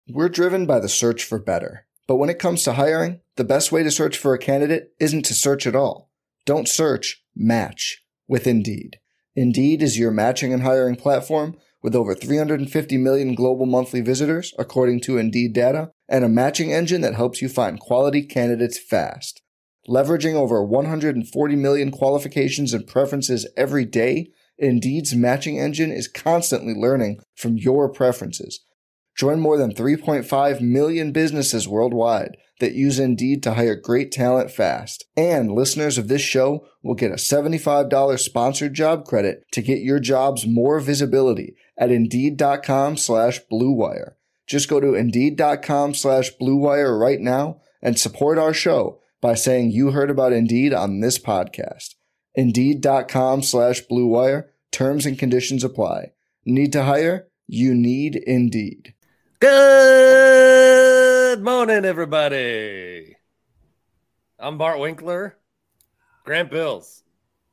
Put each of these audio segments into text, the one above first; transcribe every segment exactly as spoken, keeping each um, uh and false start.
We're driven by the search for better. But when it comes to hiring, the best way to search for a candidate isn't to search at all. Don't search, match with Indeed. Indeed is your matching and hiring platform with over three hundred fifty million global monthly visitors, according to Indeed data, and a matching engine that helps you find quality candidates fast. Leveraging over one hundred forty million qualifications and preferences every day, Indeed's matching engine is constantly learning from your preferences. Join more than three point five million businesses worldwide that use Indeed to hire great talent fast. And listeners of this show will get a seventy-five dollars sponsored job credit to get your jobs more visibility at Indeed.com slash Blue Wire. Just go to Indeed.com slash Blue Wire right now and support our show by saying you heard about Indeed on this podcast. Indeed.com slash Blue Wire. Terms and conditions apply. Need to hire? You need Indeed. Good morning, everybody. I'm Bart Winkler, Grant Bills,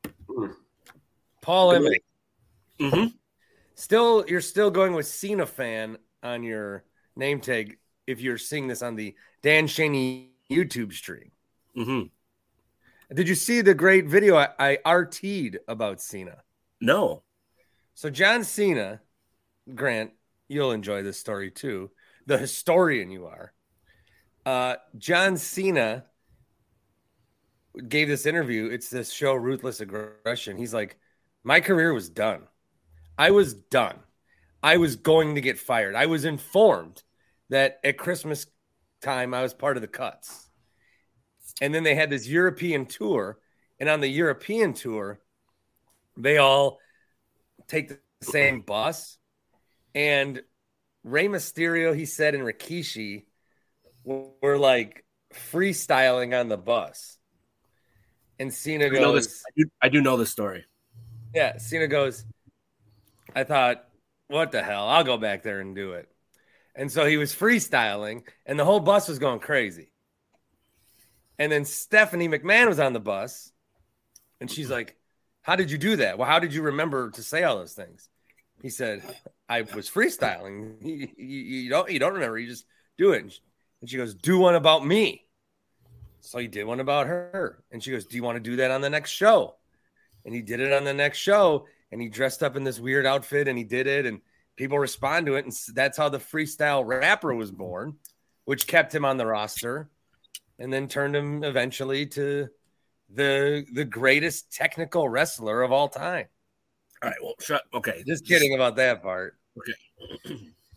Paul Emmett. Mm-hmm. Still, you're still going with Cena fan on your name tag if you're seeing this on the Dan Shaney YouTube stream. Mm-hmm. Did you see the great video I, I R T'd about Cena? No. So John Cena, Grant, you'll enjoy this story too. The historian you are. Uh, John Cena gave this interview. It's this show, Ruthless Aggression. He's like, my career was done. I was done. I was going to get fired. I was informed that at Christmas time, I was part of the cuts. And then they had this European tour. And on the European tour, they all take the same bus. And Rey Mysterio, he said, and Rikishi were like freestyling on the bus. And Cena goes, I, know this, I, do, I do know this story. Yeah, Cena goes, I thought, what the hell? I'll go back there and do it. And so he was freestyling, and the whole bus was going crazy. And then Stephanie McMahon was on the bus, and she's like, how did you do that? Well, how did you remember to say all those things? He said, I was freestyling. You, you, you don't you don't remember. You just do it. And she goes, do one about me. So he did one about her. And she goes, do you want to do that on the next show? And he did it on the next show. And he dressed up in this weird outfit, and he did it. And people respond to it. And that's how the freestyle rapper was born, which kept him on the roster and then turned him eventually to the, the greatest technical wrestler of all time. All right, well, shut. Okay. Just kidding about that part. Okay.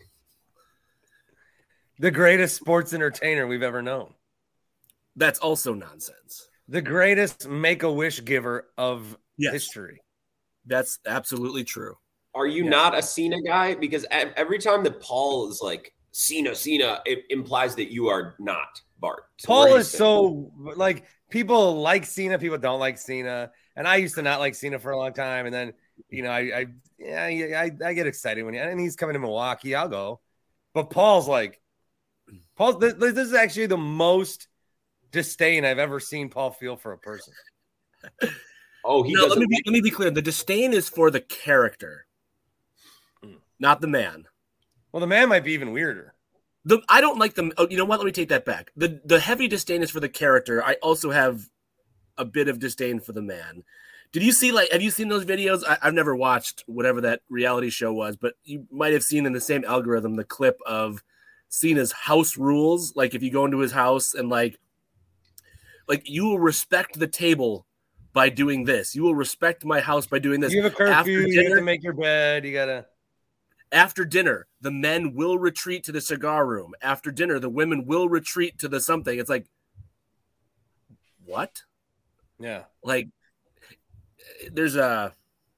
The greatest sports entertainer we've ever known. That's also nonsense. The greatest Make-A-Wish giver of yes. history. That's absolutely true. Are you yeah. not a Cena guy? Because every time that Paul is like, Cena, Cena, it implies that you are not, Bart. So Paul is so, like, people like Cena, people don't like Cena. And I used to not like Cena for a long time. And then, you know, I, I, yeah, I, I get excited when he, and he's coming to Milwaukee. I'll go. But Paul's like, Paul. This, this is actually the most disdain I've ever seen Paul feel for a person. Oh, he no, let me be, let me be clear. The disdain is for the character, mm. not the man. Well, the man might be even weirder. The I don't like them. Oh, you know what? Let me take that back. The the heavy disdain is for the character. I also have a bit of disdain for the man. Did you see, like, have you seen those videos? I, I've never watched whatever that reality show was, but you might have seen in the same algorithm the clip of Cena's house rules. Like, if you go into his house and, like, like you will respect the table by doing this. You will respect my house by doing this. You have a curfew, dinner, you have to make your bed, you got to... After dinner, the men will retreat to the cigar room. After dinner, the women will retreat to the something. It's like, what? Yeah. Like, there's a,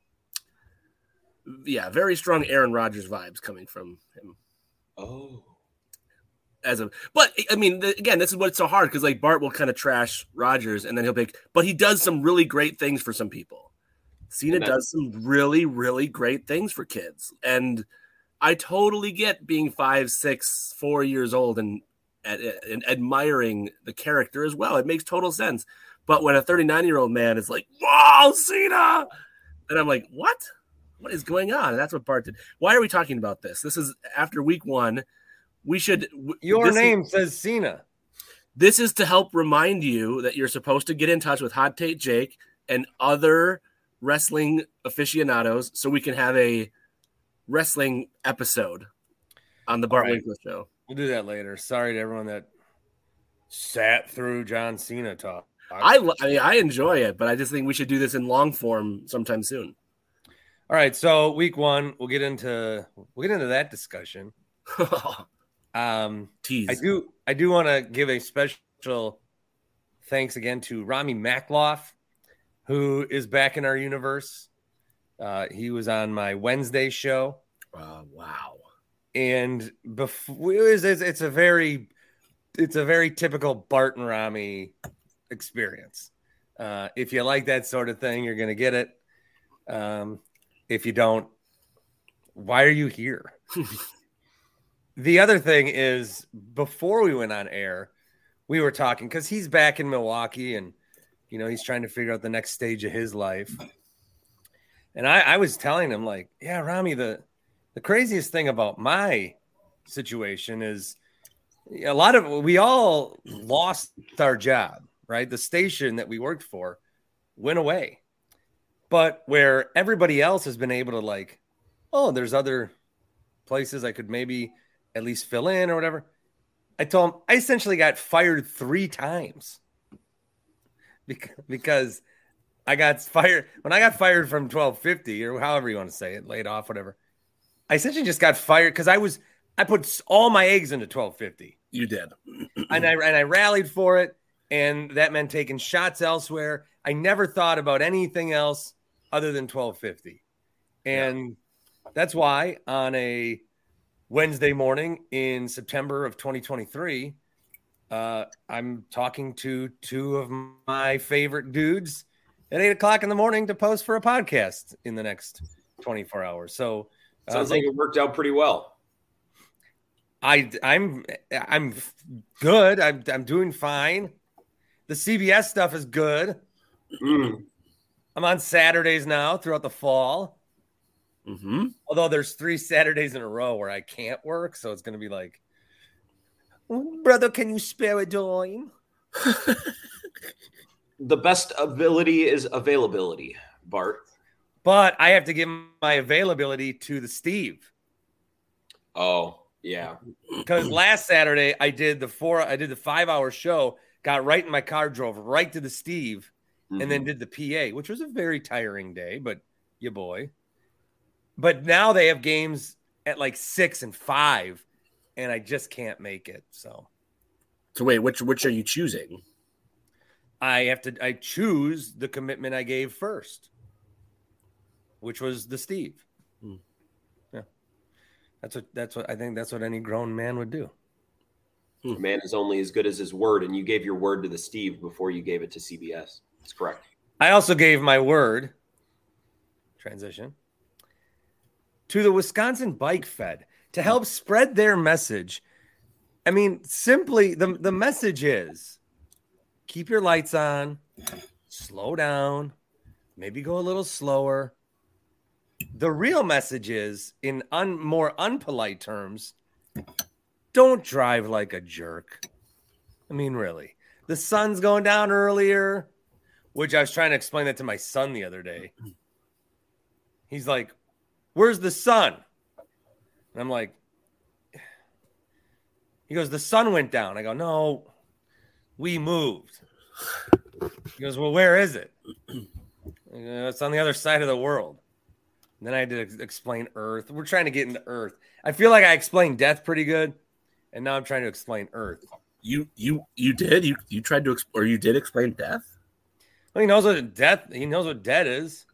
yeah, very strong Aaron Rodgers vibes coming from him. Oh. As a, but, I mean, the, again, this is what's so hard, because, like, Bart will kind of trash Rodgers, and then he'll pick, but he does some really great things for some people. Cena does some really, really great things for kids. And I totally get being five, six, four years old and, and, and admiring the character as well. It makes total sense. But when a thirty-nine-year-old man is like, "Whoa, Cena," and I'm like, "What? What is going on?" And that's what Bart did. Why are we talking about this? This is after week one. we should. Your this name is, says Cena. This is to help remind you that you're supposed to get in touch with Hot Take Jake and other wrestling aficionados so we can have a wrestling episode on the Bart right. Winkler Show. We'll do that later. Sorry to everyone that sat through John Cena talk. I, I mean, I enjoy it, but I just think we should do this in long form sometime soon. All right, so week one, we'll get into we'll get into that discussion. um, Tease. I do I do want to give a special thanks again to Rami Makloff, who is back in our universe. Uh, he was on my Wednesday show. Uh, wow. And before it was, it's, it's a very it's a very typical Bart and Rami experience. Uh, if you like that sort of thing, you're going to get it. Um, if you don't, why are you here? The other thing is, before we went on air, we were talking because he's back in Milwaukee and, you know, he's trying to figure out the next stage of his life. And I, I was telling him, like, yeah, Rami, the, the craziest thing about my situation is a lot of, we all lost our job, right? The station that we worked for went away. But where everybody else has been able to, like, oh, there's other places I could maybe at least fill in or whatever. I told him I essentially got fired three times because I got fired when I got fired from twelve fifty or however you want to say it, laid off, whatever. I essentially just got fired because I was I put all my eggs into twelve fifty. You did, and I and I rallied for it, and that meant taking shots elsewhere. I never thought about anything else other than twelve fifty, and yeah. That's why on a Wednesday morning in September of twenty twenty-three, uh, I'm talking to two of my favorite dudes at eight o'clock in the morning to post for a podcast in the next twenty-four hours. So uh, sounds like it worked out pretty well. I I'm I'm good. I'm I'm doing fine. The C B S stuff is good. Mm. I'm on Saturdays now throughout the fall. Mm-hmm. Although there's three Saturdays in a row where I can't work, so it's going to be like, brother, can you spare a dime? The best ability is availability, Bart. But I have to give my availability to the Steve. Oh, yeah. Because last Saturday I did the four, I did the five hour show, got right in my car, drove right to the Steve, mm-hmm. and then did the P A, which was a very tiring day, but your boy. But now they have games at like six and five, and I just can't make it. So, so wait, which which are you choosing? I have to. I choose the commitment I gave first, which was the Steve. Hmm. Yeah, that's what. That's what I think. That's what any grown man would do. A man is only as good as his word, and you gave your word to the Steve before you gave it to C B S. That's correct. I also gave my word. Transition. To the Wisconsin Bike Fed to help spread their message. I mean, simply the, the message is keep your lights on, slow down, maybe go a little slower. The real message is, in un, more unpolite terms, don't drive like a jerk. I mean, really. The sun's going down earlier, which I was trying to explain that to my son the other day. He's like, where's the sun? And I'm like, he goes, the sun went down. I go, no, we moved. He goes, well, where is it? Go, it's on the other side of the world. And then I had to ex- explain Earth. We're trying to get into Earth. I feel like I explained death pretty good, and now I'm trying to explain Earth. You you you did you you tried to exp- or you did explain death? Well, he knows what death. He knows what dead is.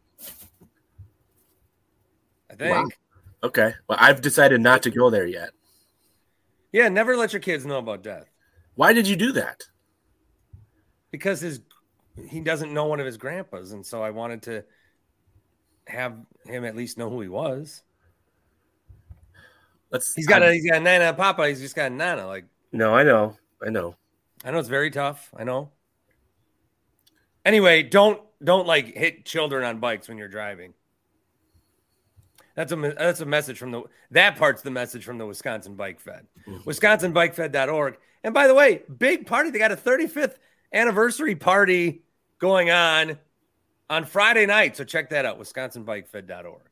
I think. Wow. Okay. Well, I've decided not to go there yet. Yeah, never let your kids know about death. Why did you do that? Because his he doesn't know one of his grandpas, and so I wanted to have him at least know who he was. Let's. He's got I'm, a he's got a Nana Papa. He's just got a Nana. Like no, I know, I know, I know it's very tough. I know. Anyway, don't don't like hit children on bikes when you're driving. That's a that's a message from the that part's the message from the Wisconsin Bike Fed. Mm-hmm. Wisconsin Bike Fed dot org. And by the way, big party. They got a thirty-fifth anniversary party going on on Friday night. So check that out, Wisconsin Bike Fed dot org.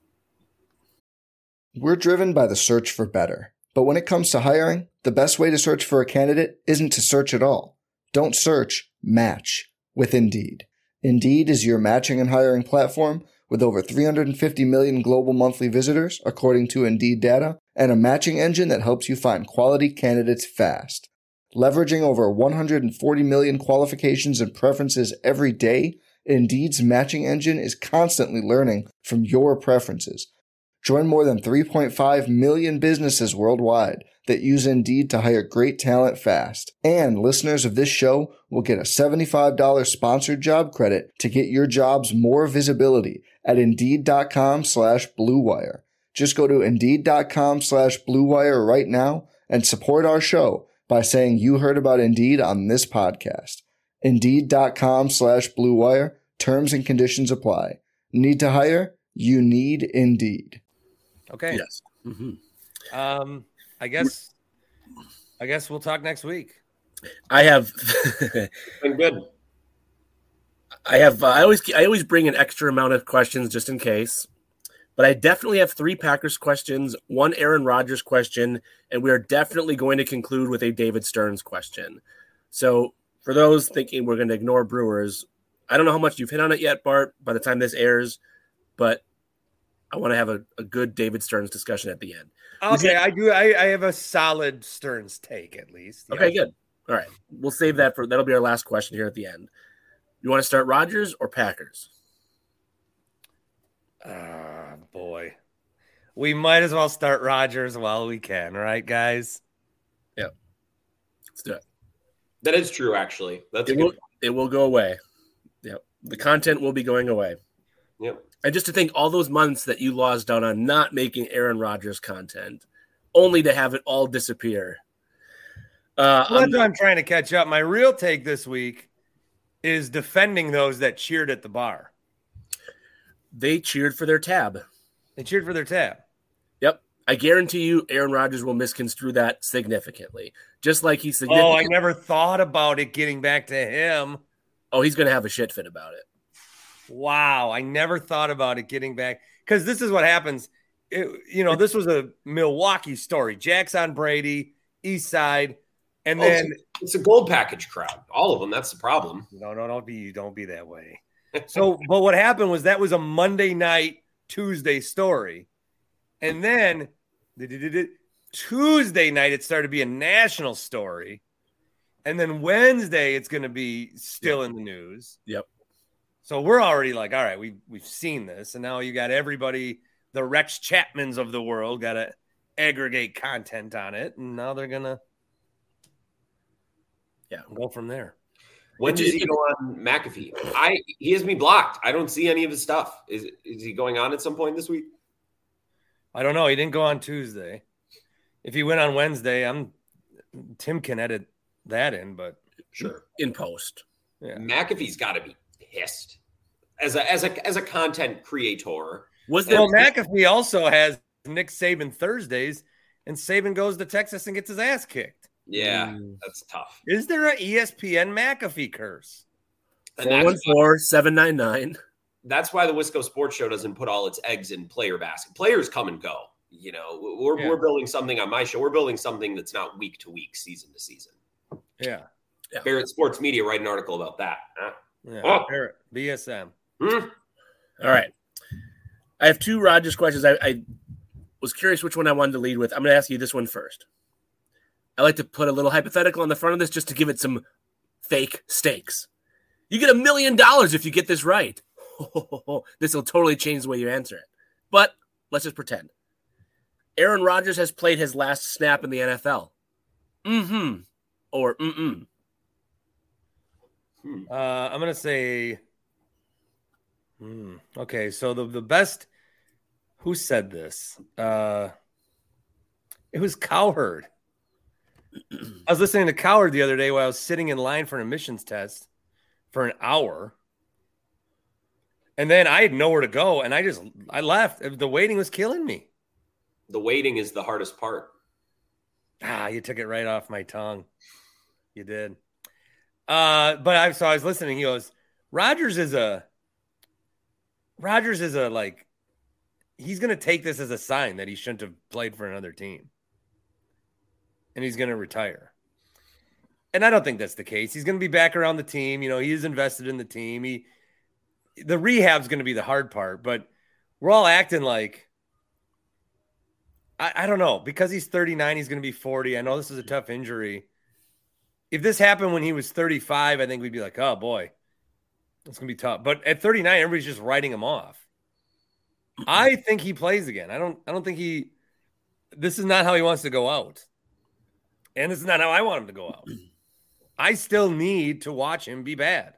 We're driven by the search for better. But when it comes to hiring, the best way to search for a candidate isn't to search at all. Don't search, match with Indeed. Indeed is your matching and hiring platform with over three hundred fifty million global monthly visitors, according to Indeed data, and a matching engine that helps you find quality candidates fast. Leveraging over one hundred forty million qualifications and preferences every day, Indeed's matching engine is constantly learning from your preferences. Join more than three point five million businesses worldwide that use Indeed to hire great talent fast. And listeners of this show will get a seventy-five dollars sponsored job credit to get your jobs more visibility at Indeed.com slash Blue Wire. Just go to Indeed.com slash Blue Wire right now and support our show by saying you heard about Indeed on this podcast. Indeed.com slash Blue Wire. Terms and conditions apply. Need to hire? You need Indeed. Okay. Yes. Mm-hmm. Um, I guess, I guess we'll talk next week. I have Been good. I have, uh, I always, I always bring an extra amount of questions just in case, but I definitely have three Packers questions, one Aaron Rodgers question, and we are definitely going to conclude with a David Stearns question. So for those thinking we're going to ignore Brewers, I don't know how much you've hit on it yet, Bart, by the time this airs, but I want to have a, a good David Stearns discussion at the end. Okay, I do. I, I have a solid Stearns take at least. Okay, Yeah. good. All right. We'll save that for, that'll be our last question here at the end. You want to start Rodgers or Packers? Ah, boy. We might as well start Rodgers while we can, right, guys? Yeah. Let's do it. That is true, actually. That's It a good will, point. it will go away. Yep. The content will be going away. Yep. And just to think all those months that you lost out on not making Aaron Rodgers content, only to have it all disappear. Uh, Well, I'm- that's what I'm trying to catch up. My real take this week is defending those that cheered at the bar. they cheered for their tab. They cheered for their tab. Yep. I guarantee you Aaron Rodgers will misconstrue that significantly. Just like he's Oh, significant. I never thought about it getting back to him. Oh, he's going to have a shit fit about it. Wow, I never thought about it getting back because this is what happens. It, you know, this was a Milwaukee story. Jack's on Brady, East Side, and Oh, then it's, a, it's a gold package crowd. All of them. That's the problem. no, no, don't be, don't be that way. So, but what happened was that was a Monday night, Tuesday story, and then Tuesday night it started to be a national story, and then Wednesday it's going to be still in the news. Yep. So we're already like, all right, we we've seen this, and now you got everybody, the Rex Chapmans of the world, got to aggregate content on it, and now they're gonna, yeah, go from there. When It does just- he go on McAfee? I he has me blocked. I don't see any of his stuff. Is is he going on at some point this week? I don't know. He didn't go on Tuesday. If he went on Wednesday, I'm Tim can edit that in, but Sure. In post. yeah. McAfee's got to be pissed as a as a as a content creator. Was there Well, McAfee also has Nick Saban Thursdays, and Saban goes to Texas and gets his ass kicked. Yeah, Mm. that's tough. Is there an E S P N McAfee curse? And four one that's, four, seven nine nine? that's why the Wisco Sports Show doesn't put all its eggs in player basket. Players come and go. You know, we're Yeah. we're building something on my show. We're building something that's not week to week, season to season. Yeah. Yeah. Barrett Sports Media write an article about that. Huh? Yeah. Oh. Barrett, B S M. Hmm? All right. I have two Rodgers questions. I, I was curious which one I wanted to lead with. I'm going to ask you this one first. I like to put a little hypothetical on the front of this just to give it some fake stakes. You get a million dollars if you get this right. This will totally change the way you answer it. But let's just pretend. Aaron Rodgers has played his last snap in the N F L. Mm-hmm. Or mm-mm. Hmm. Uh, I'm gonna say. Hmm, okay, so the the best. Who said this? Uh, it was Cowherd. I was listening to Cowherd the other day while I was sitting in line for an admissions test for an hour, And then I had nowhere to go, and I just I left. The waiting was killing me. The waiting is the hardest part. Ah, you took it right off my tongue. You did. Uh, but I so I was listening. He goes, Rodgers is a Rodgers is a like he's gonna take this as a sign that he shouldn't have played for another team. And he's gonna retire. And I don't think that's the case. He's gonna be back around the team. You know, he is invested in the team. He the rehab's gonna be the hard part, but we're all acting like I, I don't know, because he's thirty-nine, he's gonna be forty. I know this is a tough injury. If this happened when he was thirty-five, I think we'd be like, oh boy, it's going to be tough. But at thirty-nine, everybody's just writing him off. I think he plays again. I don't, I don't think he, this is not how he wants to go out. And this is not how I want him to go out. I still need to watch him be bad.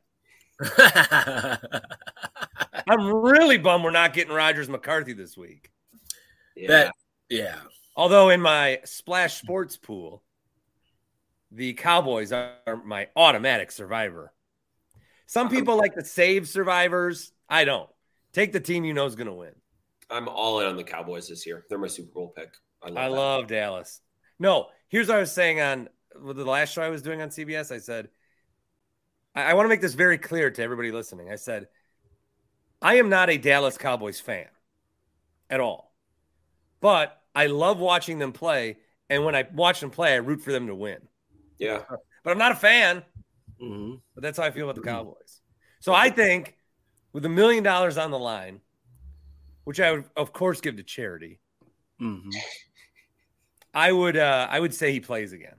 I'm really bummed we're not getting Rodgers McCarthy this week. Yeah. That, yeah. Although in my Splash Sports pool, the Cowboys are my automatic survivor. Some people like to save survivors. I don't. Take the team you know is going to win. I'm all in on the Cowboys this year. They're my Super Bowl pick. I love, I love Dallas. No, here's what I was saying on the last show I was doing on C B S. I said, I, I want to make this very clear to everybody listening. I said, I am not a Dallas Cowboys fan at all. But I love watching them play. And when I watch them play, I root for them to win. Yeah. But I'm not a fan. Mm-hmm. But that's how I feel about the Cowboys. So I think with a million dollars on the line, which I would, of course, give to charity, mm-hmm. I would uh, I would say he plays again.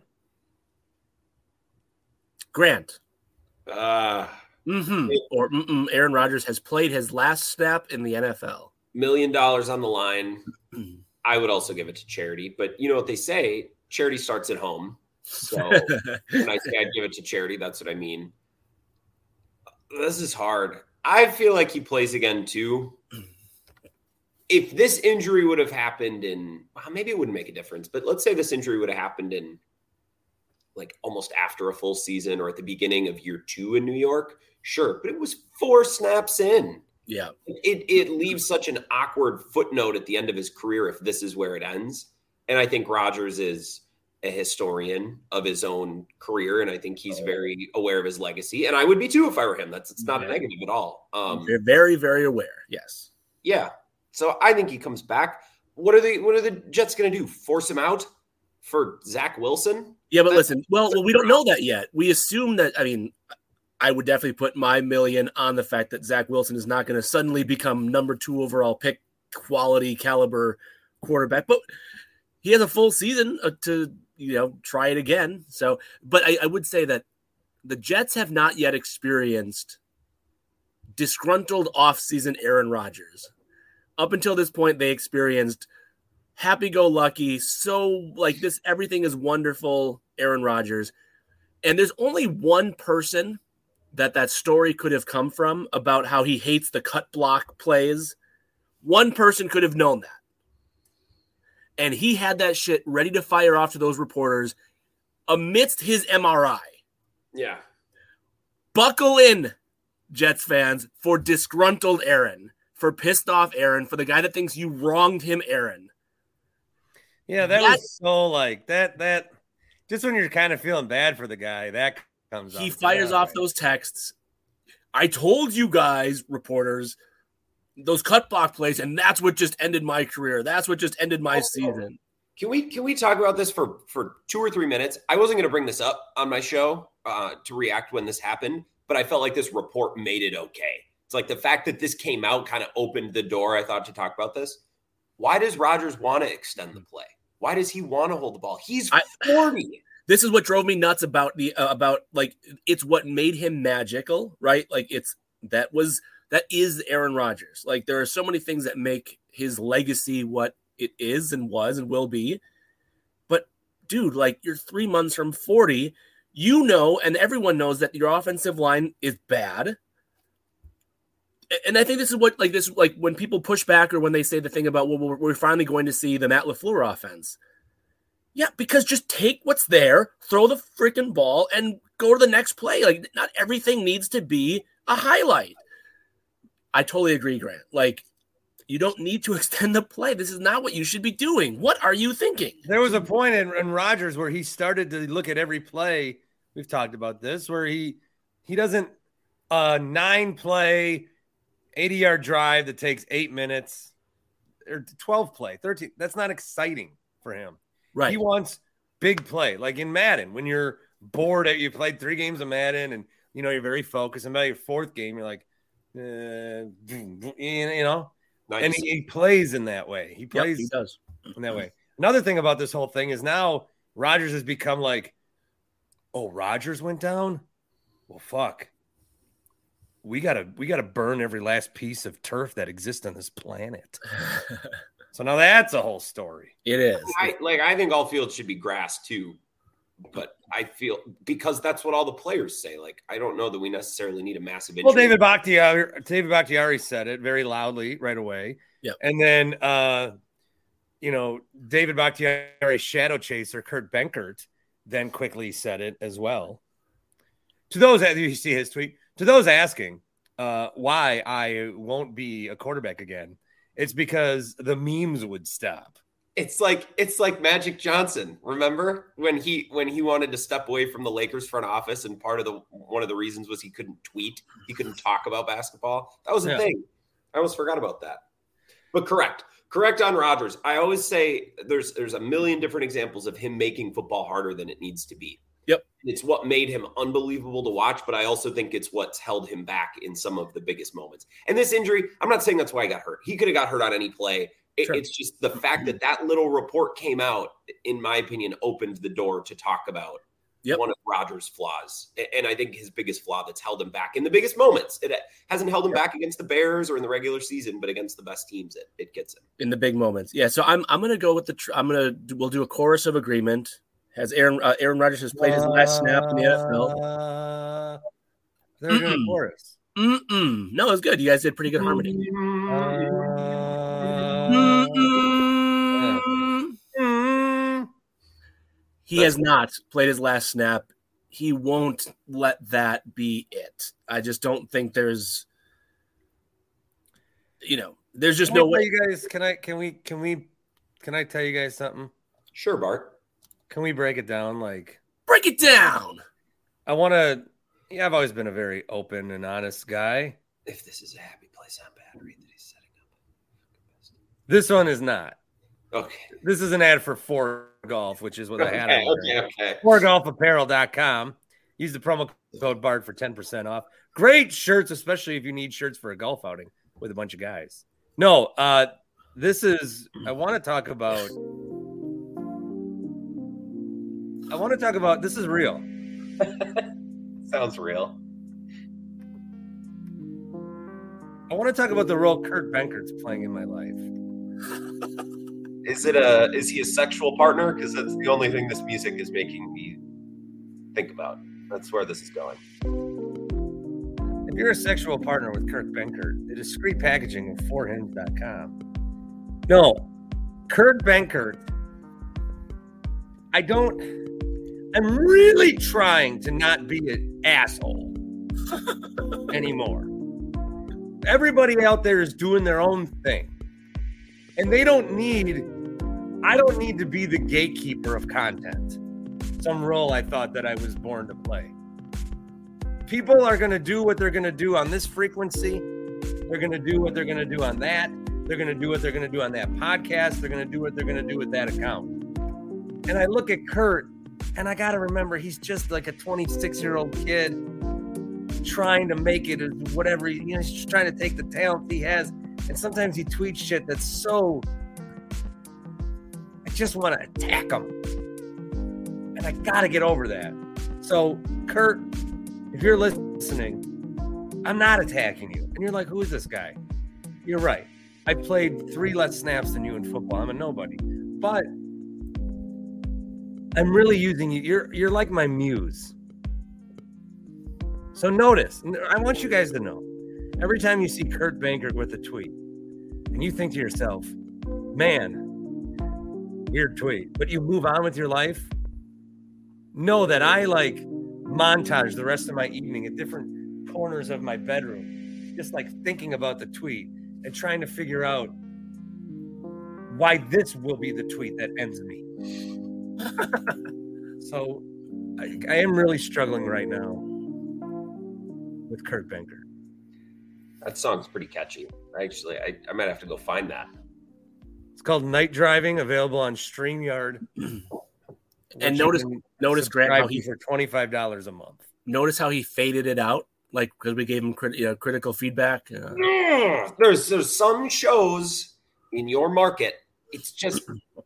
Grant. Uh, mm-hmm. Or mm-mm, Aaron Rodgers has played his last snap in the N F L. Million dollars on the line. I would also give it to charity. But you know what they say? Charity starts at home. So when I say I'd give it to charity, that's what I mean. This is hard. I feel like he plays again too. If this injury would have happened in, well, maybe it wouldn't make a difference, but let's say this injury would have happened in like almost after a full season or at the beginning of year two in New York. Sure. But it was four snaps in. Yeah. It, it leaves such an awkward footnote at the end of his career if this is where it ends. And I think Rodgers is a historian of his own career, and I think he's very aware of his legacy. And I would be too if I were him. That's it's not yeah. a negative at all. Um, They're very, very aware. Yes. Yeah. So I think he comes back. What are the What are the Jets going to do? Force him out for Zach Wilson? Yeah, but That's, listen. Well, well, we don't know that yet. We assume that. I mean, I would definitely put my million on the fact that Zach Wilson is not going to suddenly become number two overall pick, quality caliber quarterback. But he has a full season to. You know, try it again. So, but I, I would say that the Jets have not yet experienced disgruntled offseason Aaron Rodgers. Up until this point, they experienced happy-go-lucky, so like this, everything is wonderful Aaron Rodgers. And there's only one person that that story could have come from about how he hates the cut block plays. One person could have known that. And he had that shit ready to fire off to those reporters amidst his M R I. Yeah. Buckle in, Jets fans, for disgruntled Aaron, for pissed off Aaron, for the guy that thinks you wronged him, Aaron. Yeah, that, that was so like that, that just when you're kind of feeling bad for the guy, that comes He up. fires yeah, off right. those texts. I told you guys, reporters, those cut block plays, and that's what just ended my career. That's what just ended my season. Can we can we talk about this for, for two or three minutes? I wasn't going to bring this up on my show uh, to react when this happened, but I felt like this report made it okay. It's like the fact that this came out kind of opened the door, I thought, to talk about this. Why does Rodgers want to extend the play? Why does he want to hold the ball? He's forty. I, this is what drove me nuts about the uh, about like it's what made him magical, right? Like it's that was. That is Aaron Rodgers. Like there are so many things that make his legacy what it is and was and will be. But dude, like you're three months from forty, you know, and everyone knows that your offensive line is bad. And I think this is what like this, like when people push back or when they say the thing about, well, we're, we're finally going to see the Matt LaFleur offense. Yeah, because just take what's there, throw the freaking ball and go to the next play. Like not everything needs to be a highlight. I totally agree, Grant. Like, you don't need to extend the play. This is not what you should be doing. What are you thinking? There was a point in, in Rodgers where he started to look at every play. We've talked about this, where he he doesn't uh, nine play, eighty yard drive that takes eight minutes or twelve play, thirteen. That's not exciting for him. Right. He wants big play, like in Madden when you're bored at you played three games of Madden and you know you're very focused. And by your fourth game, you're like, uh, you know, nice. And he, he plays in that way. He plays yep, he does. in that way. Another thing about this whole thing is now Rodgers has become like, oh, Rodgers went down. Well, fuck. We gotta we gotta burn every last piece of turf that exists on this planet. So now that's a whole story. It is. I, like I think all fields should be grass too, but I feel because that's what all the players say. Like I don't know that we necessarily need a massive injury. Well, David Bakhtiari, David Bakhtiari said it very loudly right away. Yeah, and then uh, you know David Bakhtiari's shadow chaser Kurt Benkert then quickly said it as well. To those that you see his tweet, to those asking uh, why I won't be a quarterback again. It's because the memes would stop. It's like it's like Magic Johnson. Remember when he when he wanted to step away from the Lakers front office, and part of the one of the reasons was he couldn't tweet, he couldn't talk about basketball. That was a yeah. thing. I almost forgot about that. But correct, correct on Rodgers. I always say there's there's a million different examples of him making football harder than it needs to be. Yep, it's what made him unbelievable to watch, but I also think it's what's held him back in some of the biggest moments. And this injury, I'm not saying that's why he got hurt. He could have got hurt on any play. It, sure. It's just the fact that that little report came out, in my opinion, opened the door to talk about yep. one of Rodgers' flaws. And I think his biggest flaw that's held him back in the biggest moments. It hasn't held him yep. back against the Bears or in the regular season, but against the best teams, it, it gets him. In the big moments. Yeah, so I'm I'm going to go with the – I'm going to – we'll do a chorus of agreement. Has Aaron uh, Aaron Rodgers has played his last snap in the N F L? Uh, they're doing a chorus. Mm-mm. No, it was good. You guys did pretty good harmony. Uh, he has not played his last snap. He won't let that be it. I just don't think there's, you know, there's just can no way. You guys, can I? Can we? Can we? Can I tell you guys something? Sure, Bart. Can we break it down? Like, break it down. I want to. Yeah, I've always been a very open and honest guy. If this is a happy place on battery that he's setting up, this one is not. Okay. This is an ad for Four Golf, which is what okay, I had. Okay, okay. four golf apparel dot com. Use the promo code BART for ten percent off. Great shirts, especially if you need shirts for a golf outing with a bunch of guys. No, uh, this is. I want to talk about. I want to talk about, this is real. Sounds real. I want to talk about the role Kurt Benkert's playing in my life. Is it a, is he a sexual partner? Because that's the only thing this music is making me think about. That's where this is going. If you're a sexual partner with Kurt Benkert, the discreet packaging of four hinge dot com. No, Kurt Benkert, I don't... I'm really trying to not be an asshole anymore. Everybody out there is doing their own thing. And they don't need, I don't need to be the gatekeeper of content. Some role I thought that I was born to play. People are going to do what they're going to do on this frequency. They're going to do what they're going to do on that. They're going to do what they're going to do on that podcast. They're going to do what they're going to do with that account. And I look at Kurt, and I got to remember, he's just like a twenty-six-year-old kid trying to make it, or whatever. You know, he's just trying to take the talent he has. And sometimes he tweets shit that's so... I just want to attack him. And I got to get over that. So, Kurt, if you're listening, I'm not attacking you. And you're like, who is this guy? You're right. I played three less snaps than you in football. I'm a nobody. But... I'm really using you. You're you're like my muse. So notice, I want you guys to know, every time you see Kurt Benkert with a tweet, and you think to yourself, man, weird tweet, but you move on with your life, know that I like montage the rest of my evening at different corners of my bedroom, just like thinking about the tweet and trying to figure out why this will be the tweet that ends me. So I, I am really struggling right now with Kurt Benkert. That song's pretty catchy. Actually, I, I might have to go find that. It's called Night Driving, available on StreamYard. And notice, notice Grant, how he for twenty-five dollars a month. Notice how he faded it out, like because we gave him crit, you know, critical feedback. Uh, there's there's some shows in your market. It's just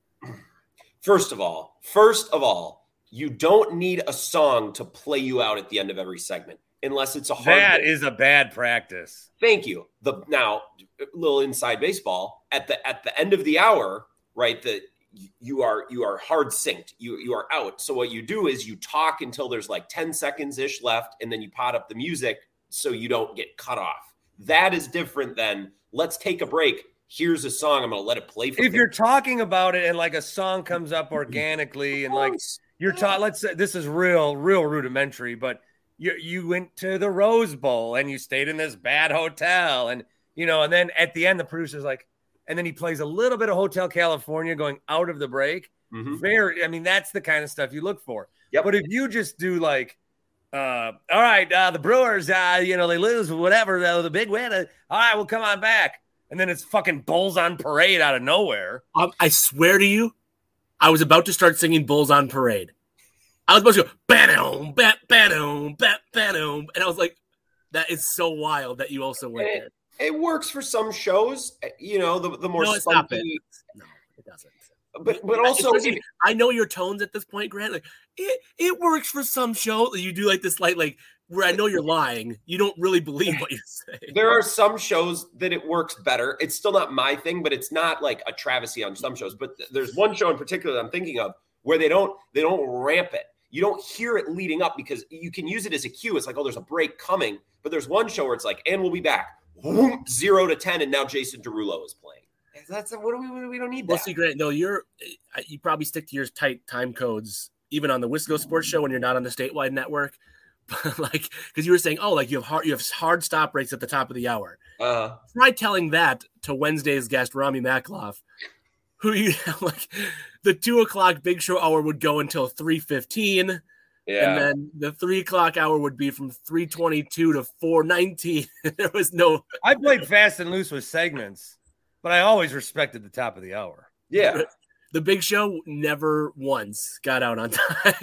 first of all, first of all, you don't need a song to play you out at the end of every segment, unless it's a hard. That game. is a bad practice. Thank you. The now a little inside baseball at the at the end of the hour, right? The you are you are hard synced. You you are out. So what you do is you talk until there's like ten seconds ish left, and then you pot up the music so you don't get cut off. That is different than let's take a break. Here's a song. I'm going to let it play for. If you're talking about it and like a song comes up organically and like you're taught, let's say this is real, real rudimentary, but you you went to the Rose Bowl and you stayed in this bad hotel, and you know, and then at the end the producer's like, and then he plays a little bit of Hotel California going out of the break. Mm-hmm. Very, I mean, that's the kind of stuff you look for. Yep. But if you just do like, uh, all right, uh, the Brewers, uh, you know, they lose, whatever, uh, the big win. Uh, all right, we'll come on back. And then it's fucking Bulls on Parade out of nowhere. Um, I swear to you, I was about to start singing Bulls on Parade. I was supposed to go, ba-dum, bat, ba-dum, bat, ba-dum. And I was like, that is so wild that you also went it, there. It works for some shows, you know, the, the more no, spunky. No, it doesn't. But but also, if, I know your tones at this point, Grant. Like it, it works for some show. You do like this, like like where I know you're lying. You don't really believe what you say. There are some shows that it works better. It's still not my thing, but it's not like a travesty on some shows. But there's one show in particular that I'm thinking of where they don't they don't ramp it. You don't hear it leading up because you can use it as a cue. It's like, oh, there's a break coming. But there's one show where it's like, and we'll be back. Whoom, zero to ten, and now Jason Derulo is playing. That's what do we we don't need that. Well, see, Grant, no, you're you probably stick to your tight time codes, even on the Wisco Sports Show when you're not on the statewide network. But like, because you were saying, oh, like you have hard you have hard stop breaks at the top of the hour. Uh, Try telling that to Wednesday's guest Rami Makloff, who you have like the two o'clock Big Show hour would go until three fifteen. Yeah. And then the three o'clock hour would be from three twenty-two to four nineteen. There was no. I played fast and loose with segments, but I always respected the top of the hour. Yeah. The Big Show never once got out on time.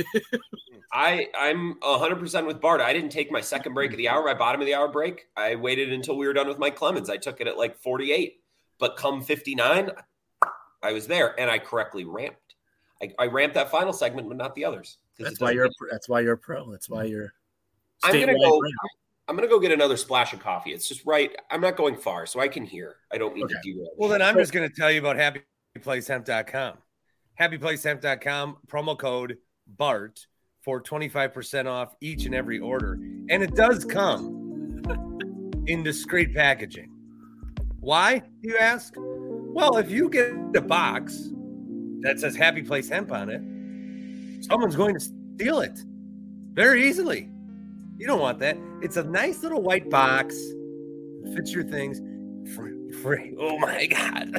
I, I'm one hundred percent with Bart. I didn't take my second break of the hour, my bottom of the hour break. I waited until we were done with Mike Clemens. I took it at like forty-eight. But come fifty-nine, I was there, and I correctly ramped. I, I ramped that final segment, but not the others. That's why you're. That's why you're a pro. That's why you're. I'm gonna go. Brand. I'm gonna go get another splash of coffee. It's just right. I'm not going far, so I can hear. I don't need okay. to derail. Well, then I'm just gonna tell you about happy place hemp dot com. happy place hemp dot com promo code BART for twenty-five percent off each and every order, and it does come in discreet packaging. Why, you ask? Well, if you get a box that says Happy Place Hemp on it, someone's going to steal it very easily. You don't want that. It's a nice little white box. It fits your things. Free. free. Oh, my God.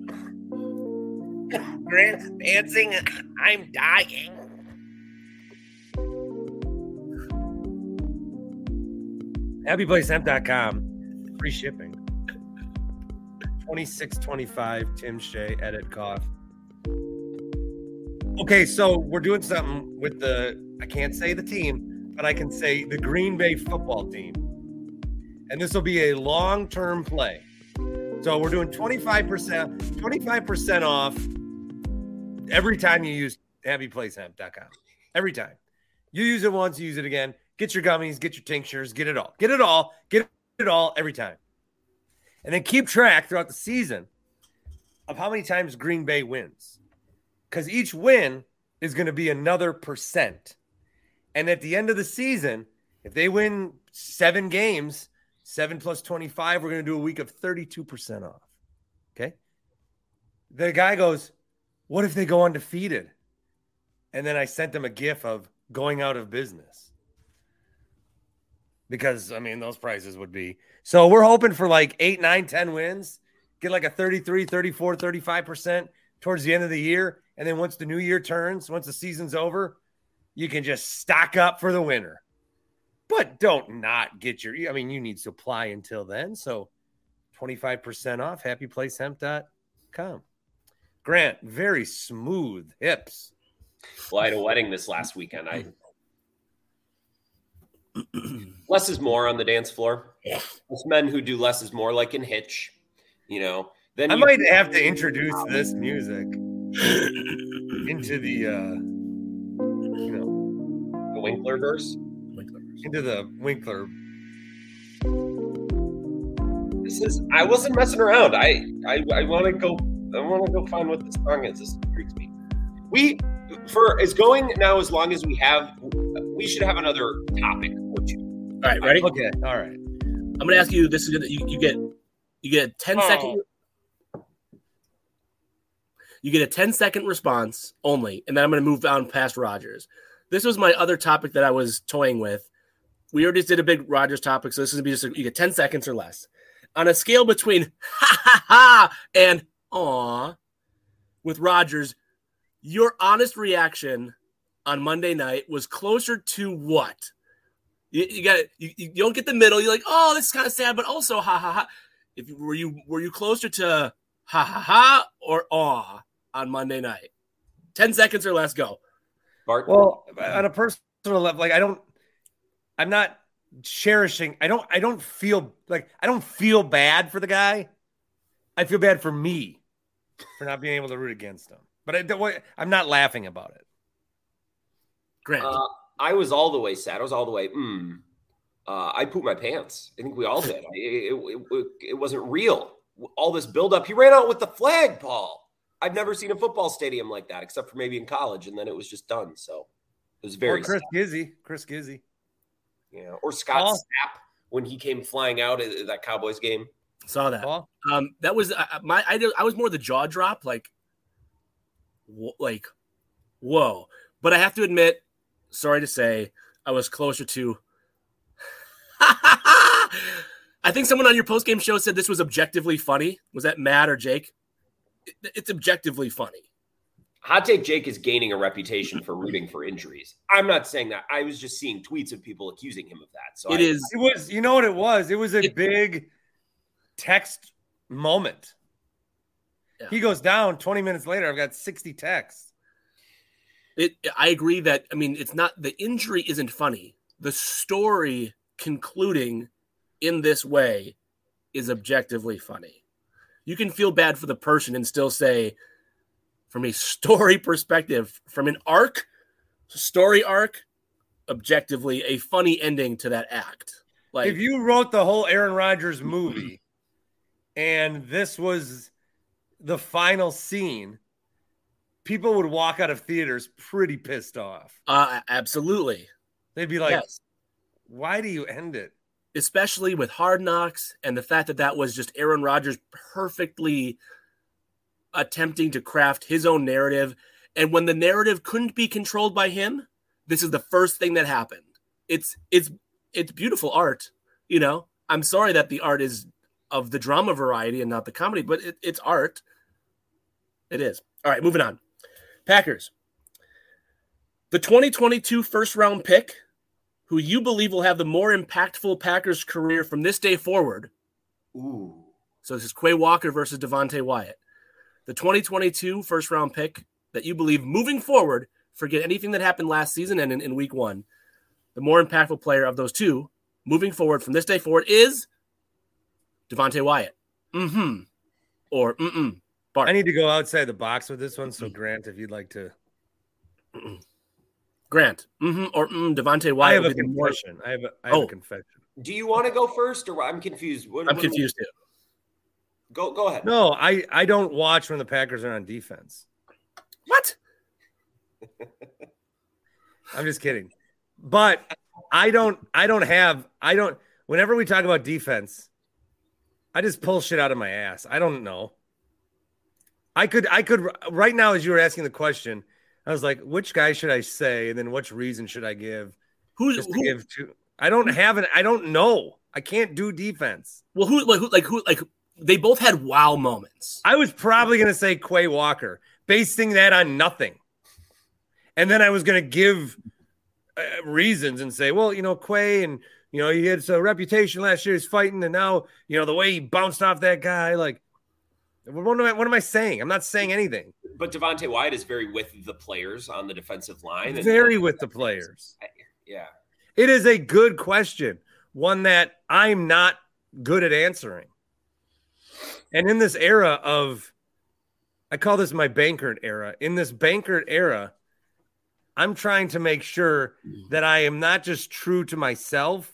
Grant's dancing. I'm dying. happy place hemp dot com. Free shipping. twenty-six twenty-five Tim Shea, edit cough. Okay, so we're doing something with the, I can't say the team, but I can say the Green Bay football team. And this will be a long-term play. So we're doing twenty-five percent, twenty-five percent off every time you use happy place hemp dot com. Every time. You use it once, you use it again. Get your gummies, get your tinctures, get it all. Get it all. Get it all every time. And then keep track throughout the season of how many times Green Bay wins. Because each win is going to be another percent. And at the end of the season, if they win seven games, seven plus twenty-five, we're going to do a week of thirty-two percent off. Okay? The guy goes, what if they go undefeated? And then I sent him a gif of going out of business. because, I mean, those prices would be. So we're hoping for like eight, nine, ten wins, get like a thirty-three, thirty-four, thirty-five percent towards the end of the year. And then once the new year turns, once the season's over, you can just stock up for the winter. But don't not get your, I mean, you need supply until then. So twenty-five percent off, happy place hemp dot com. Grant, very smooth hips. Well, I had a wedding this last weekend. I less is more on the dance floor. It's men who do less is more, like in Hitch. You know, then I you, might have to introduce this music into the, uh, you know, the Winkler verse. into the Winkler. This is. I wasn't messing around. I I, I want to go. I want to go find what this song is. This intrigues me. We for is going now as long as we have. We should have another topic or two. All right, ready? Okay, all right. I'm going to ask you. This is gonna, you, you get you get a ten Oh. second. You get a ten second response only, and then I'm going to move on past Rodgers. This was my other topic that I was toying with. We already did a big Rodgers topic, so this is going to be just a, you get ten seconds or less. On a scale between ha ha ha and aw, with Rodgers, your honest reaction on Monday night was closer to what? You, you got you, you don't get the middle. You're like, oh, this is kind of sad, but also ha ha ha. If you, were you were you closer to ha ha ha or aw on Monday night? Ten seconds or less. Go. Bart. Well, on a personal level, like I don't, I'm not cherishing. I don't, I don't feel like I don't feel bad for the guy. I feel bad for me for not being able to root against him. But I don't, I'm not laughing about it. Grant. Uh, I was all the way sad. I was all the way. Mm, uh, I pooped my pants. I think we all did. I, it, it, it, it wasn't real. All this buildup. He ran out with the flag, Paul. I've never seen a football stadium like that, except for maybe in college, and then it was just done. So it was very Or Chris sad. Gizzy, Chris Gizzy, You know, or Scott Paul. Stapp when he came flying out at that Cowboys game. Saw that. Paul. Um, that was uh, my. I, did- I was more the jaw drop, like, wh- like, whoa. But I have to admit, sorry to say, I was closer to. I think someone on your post game show said this was objectively funny. Was that Matt or Jake? It, it's objectively funny. Hot Take Jake is gaining a reputation for rooting for injuries. I'm not saying that. I was just seeing tweets of people accusing him of that. So It I, is. It was, you know what it was? It was a It- big text moment. Yeah. He goes down twenty minutes later. I've got sixty texts. It. I agree that. I mean, it's not the injury isn't funny. The story concluding in this way is objectively funny. You can feel bad for the person and still say, from a story perspective, from an arc, story arc, objectively a funny ending to that act. Like If you wrote the whole Aaron Rodgers movie and this was the final scene, people would walk out of theaters pretty pissed off. uh, absolutely, They'd be like, yes. why do you end it? Especially with Hard Knocks and the fact that that was just Aaron Rodgers perfectly attempting to craft his own narrative. And when the narrative couldn't be controlled by him, this is the first thing that happened. It's it's it's beautiful art, you know. I'm sorry that the art is of the drama variety and not the comedy, but it, it's art. It is. All right, moving on. Packers. The twenty twenty-two first round pick, who you believe will have the more impactful Packers career from this day forward. ooh, So this is Quay Walker versus Devontae Wyatt. The twenty twenty-two first round pick that you believe moving forward, forget anything that happened last season and in, in week one, the more impactful player of those two moving forward from this day forward is Devontae Wyatt. Mm-hmm. Or mm-mm. Bart. I need to go outside the box with this one. So, Grant, if you'd like to. Grant. Mm-hmm. Or mm, Devontae I Wyatt. have a would be the more- confession. I have a, I have Oh. a confession. do you want to go first, or I'm confused? What, I'm what- confused too. Go, go ahead. No, I, I don't watch when the Packers are on defense. What? I'm just kidding. But I don't I don't have I don't whenever we talk about defense, I just pull shit out of my ass. I don't know. I could I could right now as you were asking the question, I was like, which guy should I say? And then which reason should I give? Who's Just to who, give to I don't have it. I don't know. I can't do defense. Well, who like who like who like they both had wow moments. I was probably going to say Quay Walker, basing that on nothing. And then I was going to give uh, reasons and say, well, you know, Quay and, you know, he had a reputation last year. He's fighting. And now, you know, the way he bounced off that guy, like, what am I, what am I saying? I'm not saying anything. But Devontae Wyatt is very with the players on the defensive line. And very with the players. Yeah. It is a good question. One that I'm not good at answering. And in this era of, I call this my Bankert era. In this Bankert era, I'm trying to make sure that I am not just true to myself,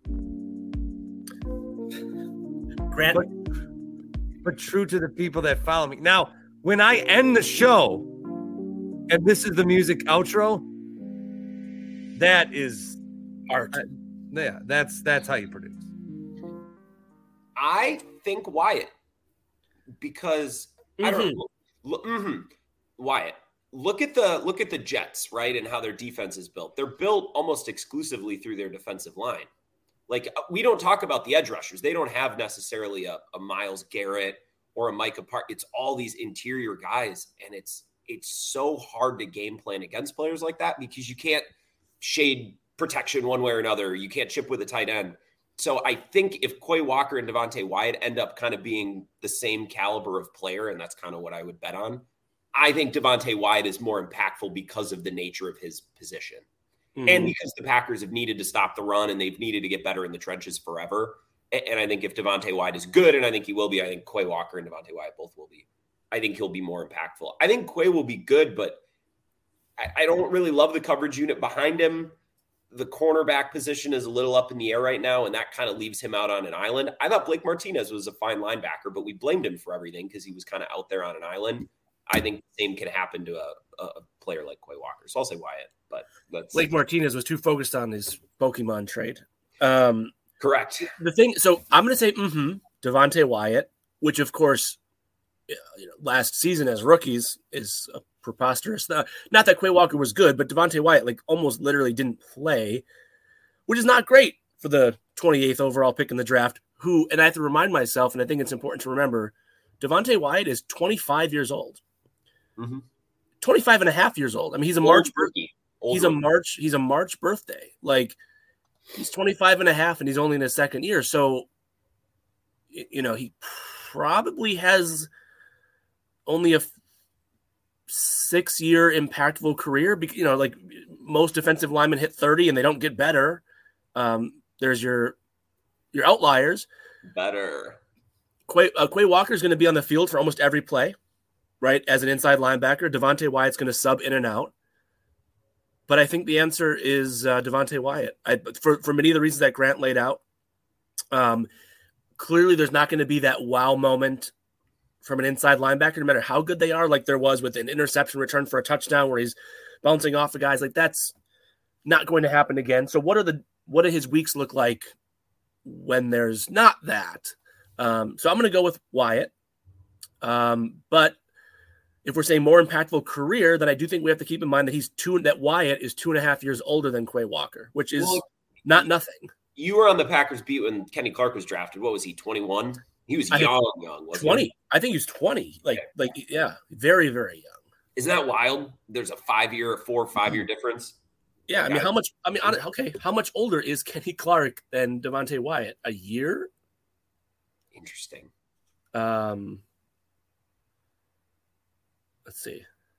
Grant, but, but true to the people that follow me. Now, when I end the show, and this is the music outro, that is art. Uh, yeah, that's that's how you produce. I think Wyatt, because mm-hmm. I don't know. Look, mm-hmm. Wyatt, look at the look at the Jets, right, and how their defense is built. They're built almost exclusively through their defensive line. Like, we don't talk about the edge rushers. They don't have necessarily a, a Myles Garrett or a Micah Park. It's all these interior guys, and it's it's so hard to game plan against players like that because you can't shade protection one way or another. You can't chip with a tight end. So I think if Quay Walker and Devontae Wyatt end up kind of being the same caliber of player, and that's kind of what I would bet on, I think Devontae Wyatt is more impactful because of the nature of his position. Mm-hmm. And because the Packers have needed to stop the run and they've needed to get better in the trenches forever. And I think if Devontae Wyatt is good, and I think he will be, I think Quay Walker and Devontae Wyatt both will be. I think he'll be more impactful. I think Quay will be good, but I, I don't really love the coverage unit behind him. The cornerback position is a little up in the air right now, and that kind of leaves him out on an island. I thought Blake Martinez was a fine linebacker, but we blamed him for everything because he was kind of out there on an island. I think the same can happen to a, a player like Quay Walker. So I'll say Wyatt, but that's Blake Martinez was too focused on his Pokemon trade. Um, Correct. The thing, so I'm going to say, mm-hmm, Devontae Wyatt, which of course, you know, last season as rookies is a preposterous. Uh, not that Quay Walker was good, but Devontae Wyatt like almost literally didn't play, which is not great for the twenty-eighth overall pick in the draft. Who, and I have to remind myself, and I think it's important to remember, Devontae Wyatt is twenty-five years old. Mm-hmm. twenty-five and a half years old. I mean, he's a Old March rookie. He's rookie. a March. He's a March birthday. Like, he's twenty-five and a half and he's only in his second year. So, you know, he probably has only a six year impactful career. You know, like most defensive linemen hit thirty and they don't get better. Um, there's your, your outliers. Better. Quay, uh, Quay Walker is going to be on the field for almost every play, right? As an inside linebacker. Devontae Wyatt's going to sub in and out. But I think the answer is uh, Devontae Wyatt. I, for, for many of the reasons that Grant laid out, um, clearly there's not going to be that wow moment from an inside linebacker, no matter how good they are, like there was with an interception return for a touchdown where he's bouncing off of guys. Like, that's not going to happen again. So what are the what do his weeks look like when there's not that? Um, so I'm going to go with Wyatt. Um, but if we're saying more impactful career, then I do think we have to keep in mind that he's two, that Wyatt is two and a half years older than Quay Walker, which is well, not nothing. You were on the Packers beat when Kenny Clark was drafted. What was he, twenty-one? He was young, young, wasn't twenty. He? I think he was twenty. Like, okay. like, yeah, very, very young. Isn't that wild? There's a five-year, four or five-year difference. Yeah, I mean, how much? I mean, okay, how much older is Kenny Clark than Devontae Wyatt? A year? Interesting. Um, let's see.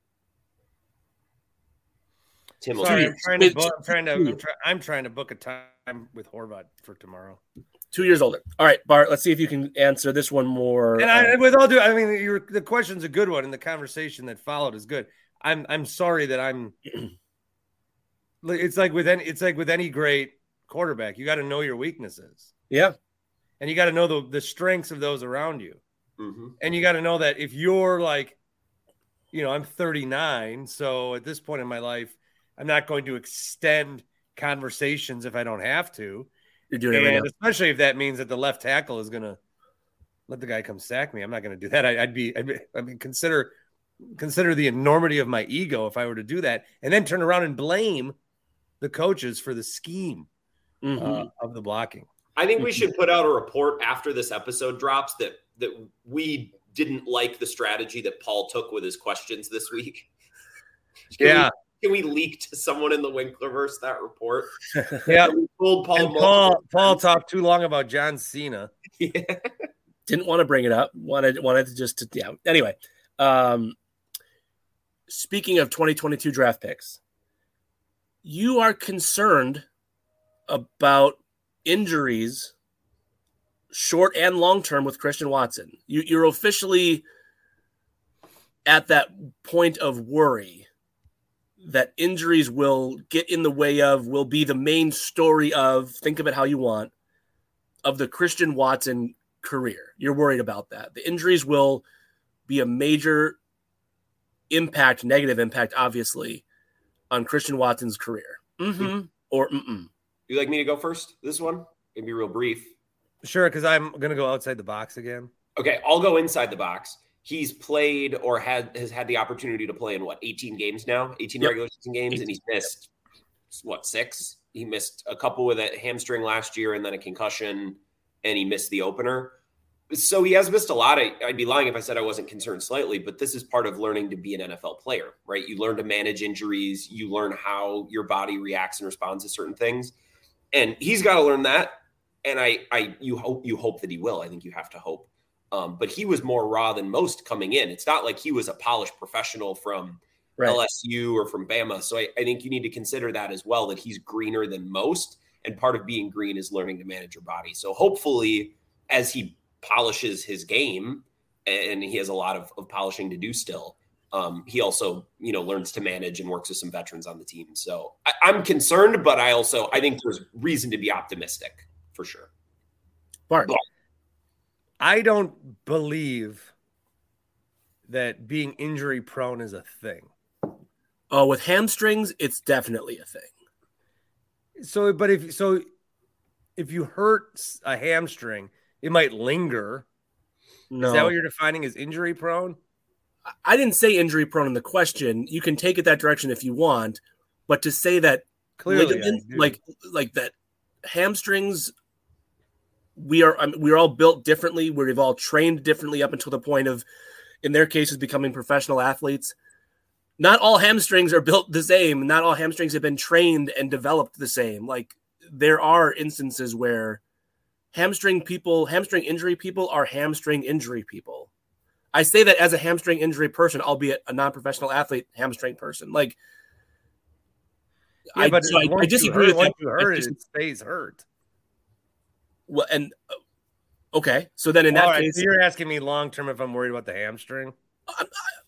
Tim, Sorry, I'm trying to book, I'm trying to I'm, try, I'm trying to book a time with Horvat for tomorrow. Two years older. All right, Bart. Let's see if you can answer this one more. And I, uh, with all due, I mean, your, the question's a good one, and the conversation that followed is good. I'm I'm sorry that I'm. It's like with any it's like with any great quarterback, you got to know your weaknesses. Yeah, and you got to know the the strengths of those around you, mm-hmm. and you got to know that if you're like, you know, I'm thirty-nine, so at this point in my life, I'm not going to extend conversations if I don't have to. You're doing and it right now. Especially if that means that the left tackle is going to let the guy come sack me. I'm not going to do that. I, I'd be, I'd be, I mean, consider, consider the enormity of my ego if I were to do that, and then turn around and blame the coaches for the scheme. Mm-hmm. uh, of the blocking. I think we should put out a report after this episode drops that that we didn't like the strategy that Paul took with his questions this week. Can Yeah. We, can we leak to someone in the Winklerverse that report? Yeah. We told Paul. And Paul, Paul talked too long about John Cena. Yeah. Didn't want to bring it up. Wanted wanted to just to, yeah. Anyway, um, speaking of twenty twenty-two draft picks, you are concerned about injuries, short and long term, with Christian Watson. You, you're officially at that point of worry that injuries will get in the way of, will be the main story of, think of it how you want, of the Christian Watson career. You're worried about that. The injuries will be a major impact, negative impact, obviously, on Christian Watson's career. Mm-hmm. Or mm-mm. You like me to go first? This one? Maybe real brief. Sure, because I'm going to go outside the box again. Okay, I'll go inside the box. He's played or had has had the opportunity to play in what, eighteen games now? eighteen yep. regular season games, and he's missed, what, six? He missed a couple with a hamstring last year and then a concussion, and he missed the opener. So he has missed a lot. I, I'd be lying if I said I wasn't concerned slightly, but this is part of learning to be an N F L player, right? You learn to manage injuries. You learn how your body reacts and responds to certain things. And he's got to learn that. And I, I, you hope, you hope that he will. I think you have to hope. Um, but he was more raw than most coming in. It's not like he was a polished professional from right. L S U or from Bama. So I, I think you need to consider that as well, that he's greener than most. And part of being green is learning to manage your body. So hopefully, as he polishes his game, and he has a lot of, of polishing to do still, um, he also, you know, learns to manage and works with some veterans on the team. So I, I'm concerned, but I also, I think there's reason to be optimistic for sure. Bart. But, I don't believe that being injury prone is a thing. Oh, with hamstrings, it's definitely a thing. So, but if so, if you hurt a hamstring, it might linger. No. Is that what you're defining as injury prone? I didn't say injury prone in the question. You can take it that direction if you want, but to say that clearly, like like that hamstrings, we are I mean, we're all built differently. We've all trained differently up until the point of, in their cases, becoming professional athletes. Not all hamstrings are built the same. Not all hamstrings have been trained and developed the same. Like, there are instances where hamstring people, hamstring injury people are hamstring injury people. I say that as a hamstring injury person, albeit a non-professional athlete, hamstring person. Like, yeah, I, but so I, I disagree hurt, with once you hurt just, it, it stays hurt. Well, and uh, okay, so then in that right, case, so you're asking me long term if I'm worried about the hamstring. Uh,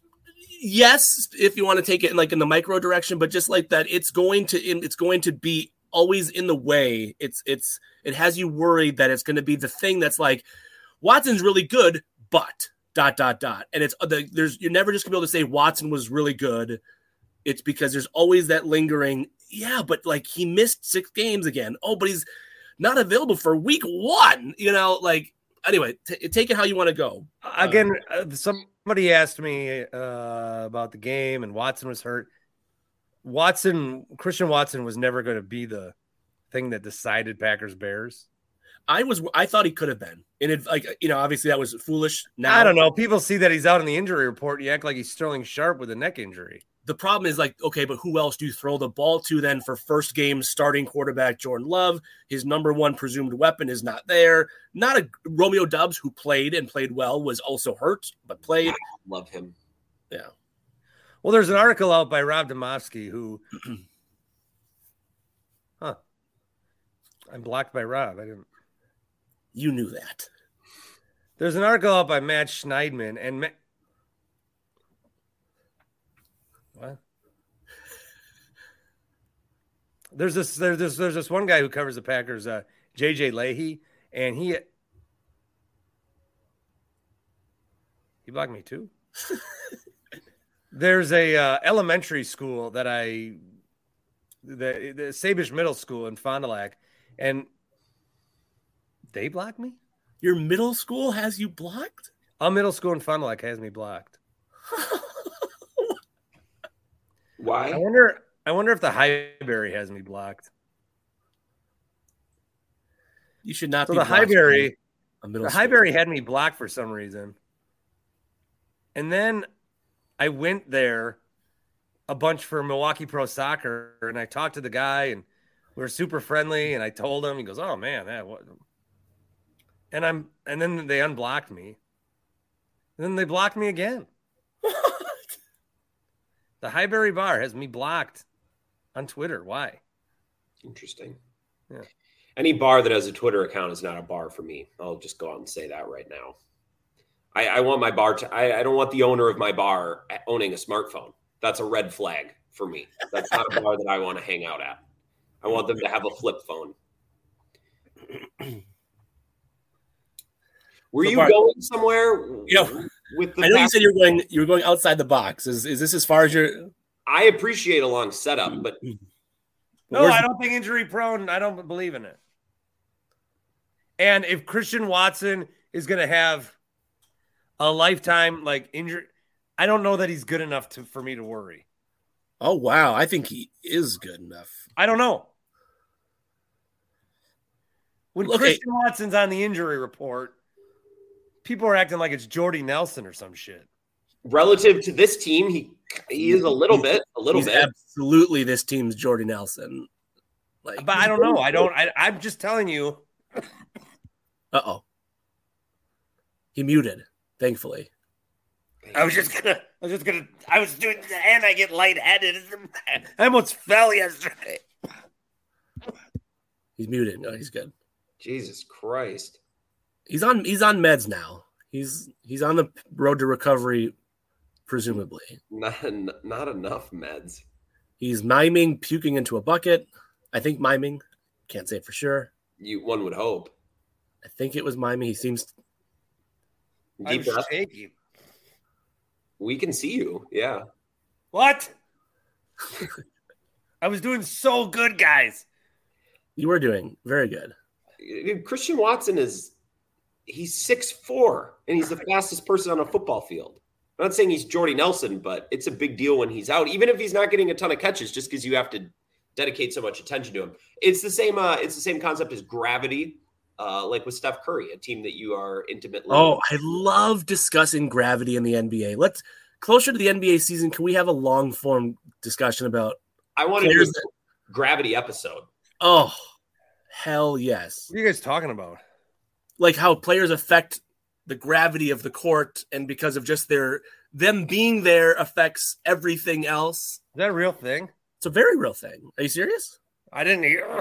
yes, if you want to take it in like in the micro direction, but just like that, it's going to it's going to be always in the way. It's it's it has you worried that it's going to be the thing that's like, Watson's really good, but dot dot dot, and it's the, there's you're never just gonna be able to say Watson was really good. It's because there's always that lingering, yeah, but like he missed six games again. Oh, but he's not available for week one. You know, like anyway, t- take it how you want to go. Again, uh, somebody asked me uh, about the game, and Watson was hurt. Watson, Christian Watson was never going to be the thing that decided Packers Bears. I was, I thought he could have been, and it, like you know, obviously that was foolish. Now I don't know. People see that he's out on the injury report. You act like he's Sterling Sharp with a neck injury. The problem is like, okay, but who else do you throw the ball to then for first game starting quarterback Jordan Love? His number one presumed weapon is not there. Not a Romeo Doubs, who played and played well, was also hurt, but played. I love him. Yeah. Well, there's an article out by Rob Demovsky who, huh? I'm blocked by Rob. I didn't. You knew that. There's an article out by Matt Schneidman, and Ma- what? There's this there's this there's this one guy who covers the Packers, uh, J J Leahy, and he he blocked me too. There's a uh, elementary school that I the the Sabish Middle School in Fond du Lac, and they blocked me. Your middle school has you blocked? A middle school in Fond du Lac has me blocked. Why? I wonder. I wonder if the Highbury has me blocked. You should not So be the Highbury, a middle the school. Highbury had me blocked for some reason. And then I went there a bunch for Milwaukee Pro Soccer, and I talked to the guy, and we were super friendly. And I told him, he goes, "Oh man, that what?" And I'm, and then they unblocked me, and then they blocked me again. The Highbury Bar has me blocked on Twitter. Why? Interesting. Yeah. Any bar that has a Twitter account is not a bar for me. I'll just go out and say that right now. I, I want my bar to, I, I don't want the owner of my bar owning a smartphone. That's a red flag for me. That's not a bar that I want to hang out at. I want them to have a flip phone. Were So you Bart, going somewhere? Yeah. With the I know you pack- said you were going. You were going outside the box. Is is this as far as you're? I appreciate a long setup, but No, Where's- I don't think injury prone. I don't believe in it. And if Christian Watson is going to have a lifetime like injury, I don't know that he's good enough to for me to worry. Oh wow, I think he is good enough. I don't know. When Okay. Christian Watson's on the injury report, people are acting like it's Jordy Nelson or some shit. relative to this team, he he is a little bit, a little He's bit. absolutely this team's Jordy Nelson. Like, But I don't know. I don't. I, I'm just telling you. Uh oh. He muted. Thankfully. I was just gonna. I was just gonna. I was doing, and I get lightheaded. I almost fell yesterday. He's muted. No, he's good. Jesus Christ. He's on. He's on meds now. He's he's on the road to recovery, presumably. Not not enough meds. He's miming puking into a bucket. I think miming. Can't say for sure. You one would hope. I think it was miming. He seems. Deep I'm breath. shaky. We can see you. Yeah. What? I was doing so good, guys. You were doing very good. Dude, Christian Watson is he's six foot four and he's the fastest person on a football field. I'm not saying he's Jordy Nelson, but it's a big deal when he's out, even if he's not getting a ton of catches, just because you have to dedicate so much attention to him. It's the same. Uh, it's the same concept as gravity, uh, like with Steph Curry, a team that you are intimately. Oh, I love discussing gravity in the N B A. Let's closer to the N B A season. Can we have a long form discussion about? I want to do players a gravity episode. Oh, hell yes! What are you guys talking about? Like how players affect the gravity of the court, and because of just their them being there affects everything else. Is that a real thing? It's a very real thing. Are you serious? I didn't hear.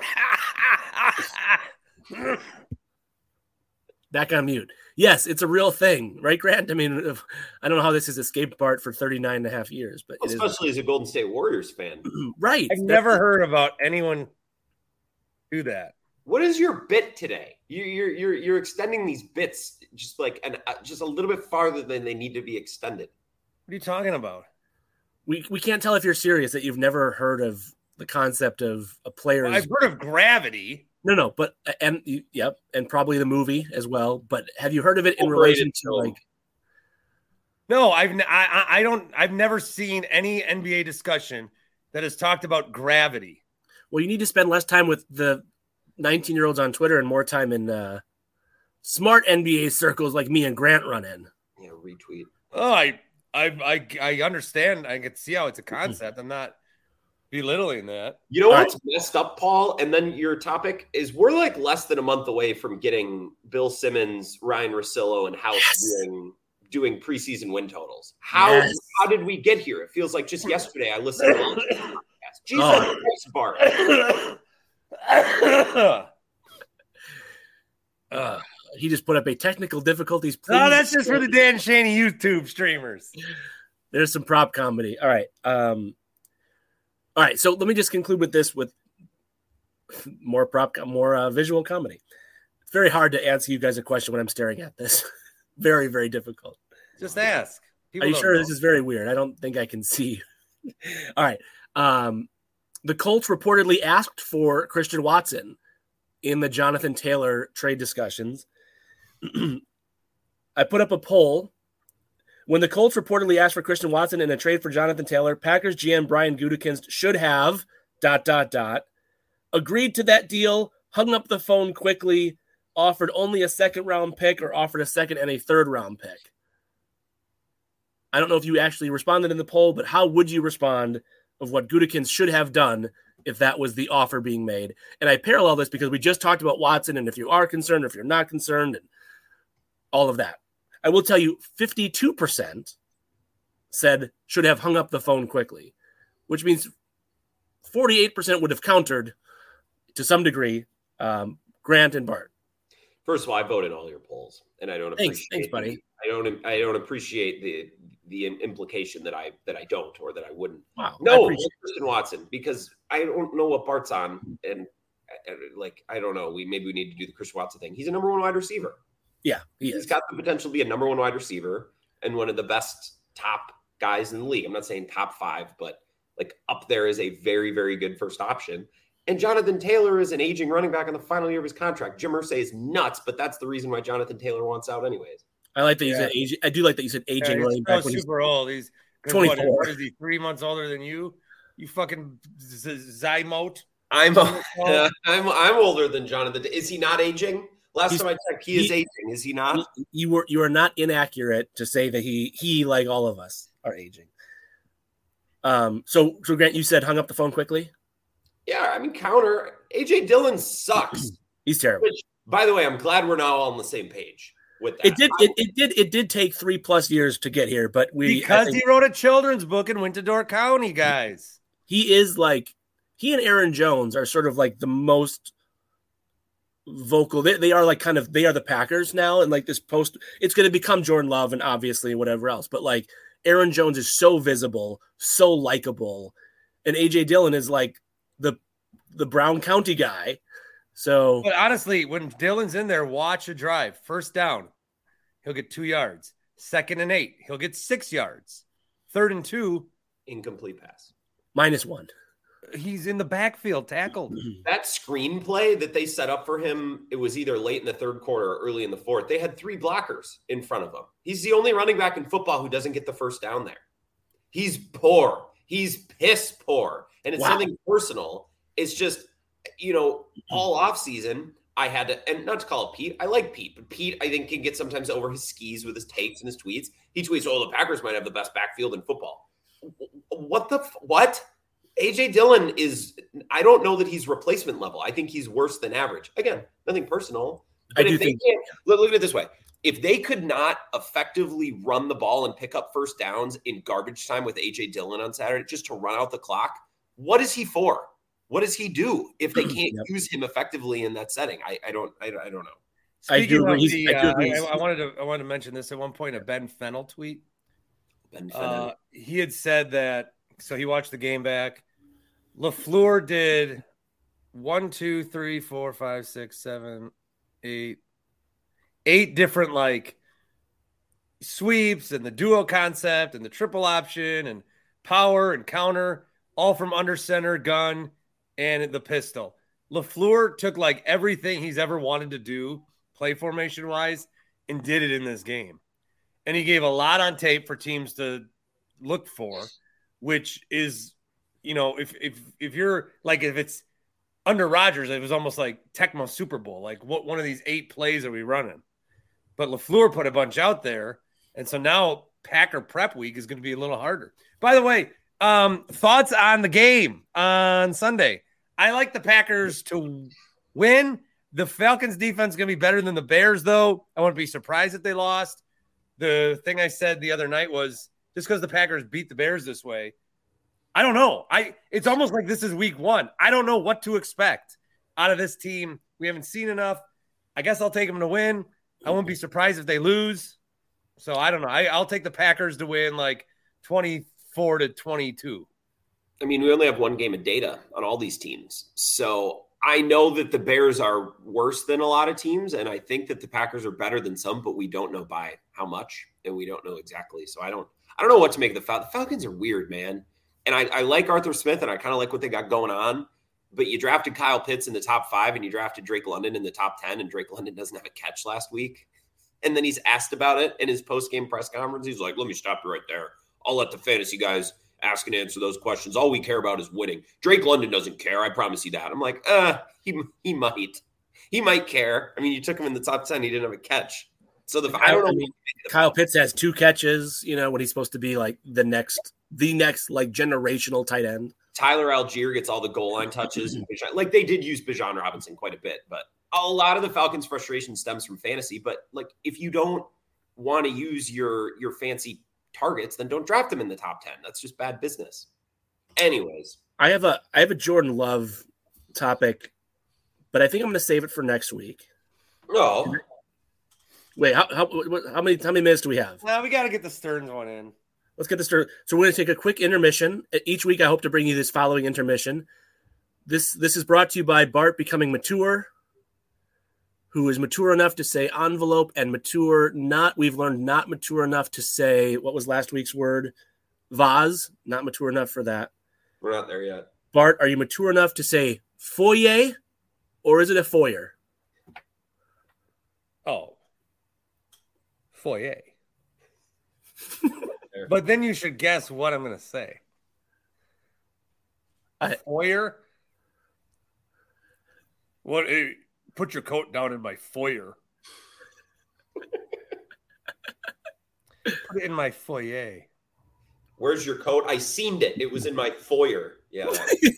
Back on mute. Yes, it's a real thing, right, Grant? I mean, if, I don't know how this has escaped Bart for thirty-nine and a half years, but it is. Especially as a Golden State Warriors fan. Right. I've never heard about anyone do that. What is your bit today? You, you're you're you're extending these bits just like an uh, just a little bit farther than they need to be extended. What are you talking about? We we can't tell if you're serious that you've never heard of the concept of a player's. I've heard of gravity. No, no, but and yep, and probably the movie as well. But have you heard of it in Overrated relation to film. like? No, I've n- I, I I don't I've never seen any N B A discussion that has talked about gravity. Well, you need to spend less time with the nineteen-year-olds on Twitter and more time in uh, smart N B A circles like me and Grant run in. Yeah, retweet. Oh, I I I I understand. I can see how it's a concept. I'm not belittling that. You know All what's messed up, Paul? And then your topic is we're like less than a month away from getting Bill Simmons, Ryan Russillo, and House Yes. doing doing preseason win totals. How Yes. how did we get here? It feels like just yesterday I listened to the podcast. Jesus Oh. Christ, Bart. Uh, he just put up a technical difficulties. Please. No, that's just for the Dan Shaney YouTube streamers. There's some prop comedy. All right. Um, all right. So let me just conclude with this with more prop, more uh, visual comedy. It's very hard to answer you guys a question when I'm staring at this. very, very difficult. Just ask. People Are you don't sure know. this is very weird? I don't think I can see. All right. Um, the Colts reportedly asked for Christian Watson in the Jonathan Taylor trade discussions. I put up a poll. When the Colts reportedly asked for Christian Watson in a trade for Jonathan Taylor, Packers G M Brian Gutekunst should have dot, dot, dot, agreed to that deal, hung up the phone quickly, offered only a second round pick or offered a second and a third round pick. I don't know if you actually responded in the poll, but how would you respond of what Gutekunst should have done if that was the offer being made? And I parallel this because we just talked about Watson and if you are concerned, or if you're not concerned, and all of that. I will tell you fifty-two percent said should have hung up the phone quickly, which means forty-eight percent would have countered to some degree um, Grant and Bart. First of all, I voted all your polls, and I don't Thanks, appreciate. thanks, buddy. The, I don't. I don't appreciate the the implication that I that I don't or that I wouldn't. Wow. No, Christian Watson, because I don't know what Bart's on, and like I don't know. We maybe we need to do the Christian Watson thing. He's a number one wide receiver. Yeah, he He's is. got the potential to be a number one wide receiver and one of the best top guys in the league. I'm not saying top five, but like up there is a very, very good first option. And Jonathan Taylor is an aging running back in the final year of his contract. Jim Irsay is nuts, but that's the reason why Jonathan Taylor wants out anyways. I like that you Yeah. said aging. I do like that you said aging Yeah, running he's back. so When he's, super old. He's twenty-four. What, what is he? Three months older than you? You fucking z- Zymote. I'm uh, I'm I'm older than Jonathan. Is he not aging? Last He's- time I checked, he is he- aging. Is he not? you were you are not inaccurate to say that he he like all of us are aging. Um. So so Grant, you said hung up the phone quickly. Yeah, I mean, counter. A J Dillon sucks. He's terrible. Which, by the way, I'm glad we're now all on the same page with that. It did it, it did it did take three plus years to get here, but we I Because think he wrote a children's book and went to Door County, guys. he is like he and Aaron Jones are sort of like the most vocal. They, they are like kind of they are the Packers now, and like this post, it's going to become Jordan Love and obviously whatever else. But like Aaron Jones is so visible, so likable, and A J Dillon is like the the Brown County guy. So But honestly, when Dylan's in there, watch a drive. First down, he'll get two yards. Second and eight, he'll get six yards. Third and two, incomplete pass. minus one. he's in the backfield tackled. That screenplay that they set up for him, it was either late in the third quarter or early in the fourth. They had three blockers in front of him. He's the only running back in football who doesn't get the first down there. He's poor. He's piss poor. And it's Wow. something personal. It's just, you know, all offseason, I had to, and not to call it Pete. I like Pete, but Pete, I think, can get sometimes over his skis with his takes and his tweets. He tweets, oh, the Packers might have the best backfield in football. What the, what? A J Dillon is, I don't know that he's replacement level. I think he's worse than average. Again, nothing personal. But I do if they think- can't, look, look at it this way. If they could not effectively run the ball and pick up first downs in garbage time with A J Dillon on Saturday, just to run out the clock, what is he for? What does he do if they can't Yep. use him effectively in that setting? I, I don't, I, I don't know. I do Speaking of agree. the, I do uh, agree. I, I wanted to I wanted to mention this at one point. A Ben Fennell tweet. Ben Uh, Fennell. he had said that. So he watched the game back. LaFleur did one, two, three, four, five, six, seven, eight, eight different like sweeps and the duo concept and the triple option and power and counter, all from under center, gun, and the pistol. LaFleur took like everything he's ever wanted to do, play formation wise, and did it in this game. And he gave a lot on tape for teams to look for, which is, you know, if if if you're like if it's under Rodgers, it was almost like Tecmo Super Bowl. Like, what one of these eight plays are we running? But LaFleur put a bunch out there, and so now Packer prep week is going to be a little harder. By the way, um, thoughts on the game on Sunday? I like the Packers to win. The Falcons defense is going to be better than the Bears, though. I wouldn't be surprised if they lost. The thing I said the other night was just because the Packers beat the Bears this way, I don't know. I it's almost like this is week one. I don't know what to expect out of this team. We haven't seen enough. I guess I'll take them to win. I won't be surprised if they lose. So I don't know. I, I'll take the Packers to win like twenty-four to twenty-two. I mean, we only have one game of data on all these teams. So I know that the Bears are worse than a lot of teams, and I think that the Packers are better than some, but we don't know by how much, and we don't know exactly. So I don't I don't know what to make of the Falcons. The Falcons are weird, man. And I, I like Arthur Smith, and I kind of like what they got going on. But you drafted Kyle Pitts in the top five, and you drafted Drake London in the top ten, and Drake London doesn't have a catch last week. And then he's asked about it in his post-game press conference. He's like, let me stop you right there. I'll let the fantasy guys ask and answer those questions. All we care about is winning. Drake London doesn't care. I promise you that. I'm like, uh, he, he might. He might care. I mean, you took him in the top ten. He didn't have a catch. So the I don't know. I mean, Kyle Pitts has two catches, you know, when he's supposed to be like the next, the next like generational tight end. Tyler Algier gets all the goal line touches. And Bijan, like they did use Bijan Robinson quite a bit, but a lot of the Falcons' frustration stems from fantasy. But like, if you don't want to use your your fancy targets, then don't draft them in the top ten. That's just bad business. Anyways, I have a I have a Jordan Love topic, but I think I'm going to save it for next week. No. Wait, how how how many how many minutes do we have? Now we got to get the Stearns one in. Let's get this started. So we're going to take a quick intermission. Each week, I hope to bring you this following intermission. This this is brought to you by Bart Becoming Mature, who is mature enough to say envelope and mature not. We've learned not mature enough to say, what was last week's word? Vase. Not mature enough for that. We're not there yet. Bart, are you mature enough to say foyer, or is it a foyer? Oh. Foyer. But then you should guess what I'm going to say. I, foyer? What? Hey, put your coat down in my foyer. Put it in my foyer. Where's your coat? I seamed it. It was in my foyer. Yeah.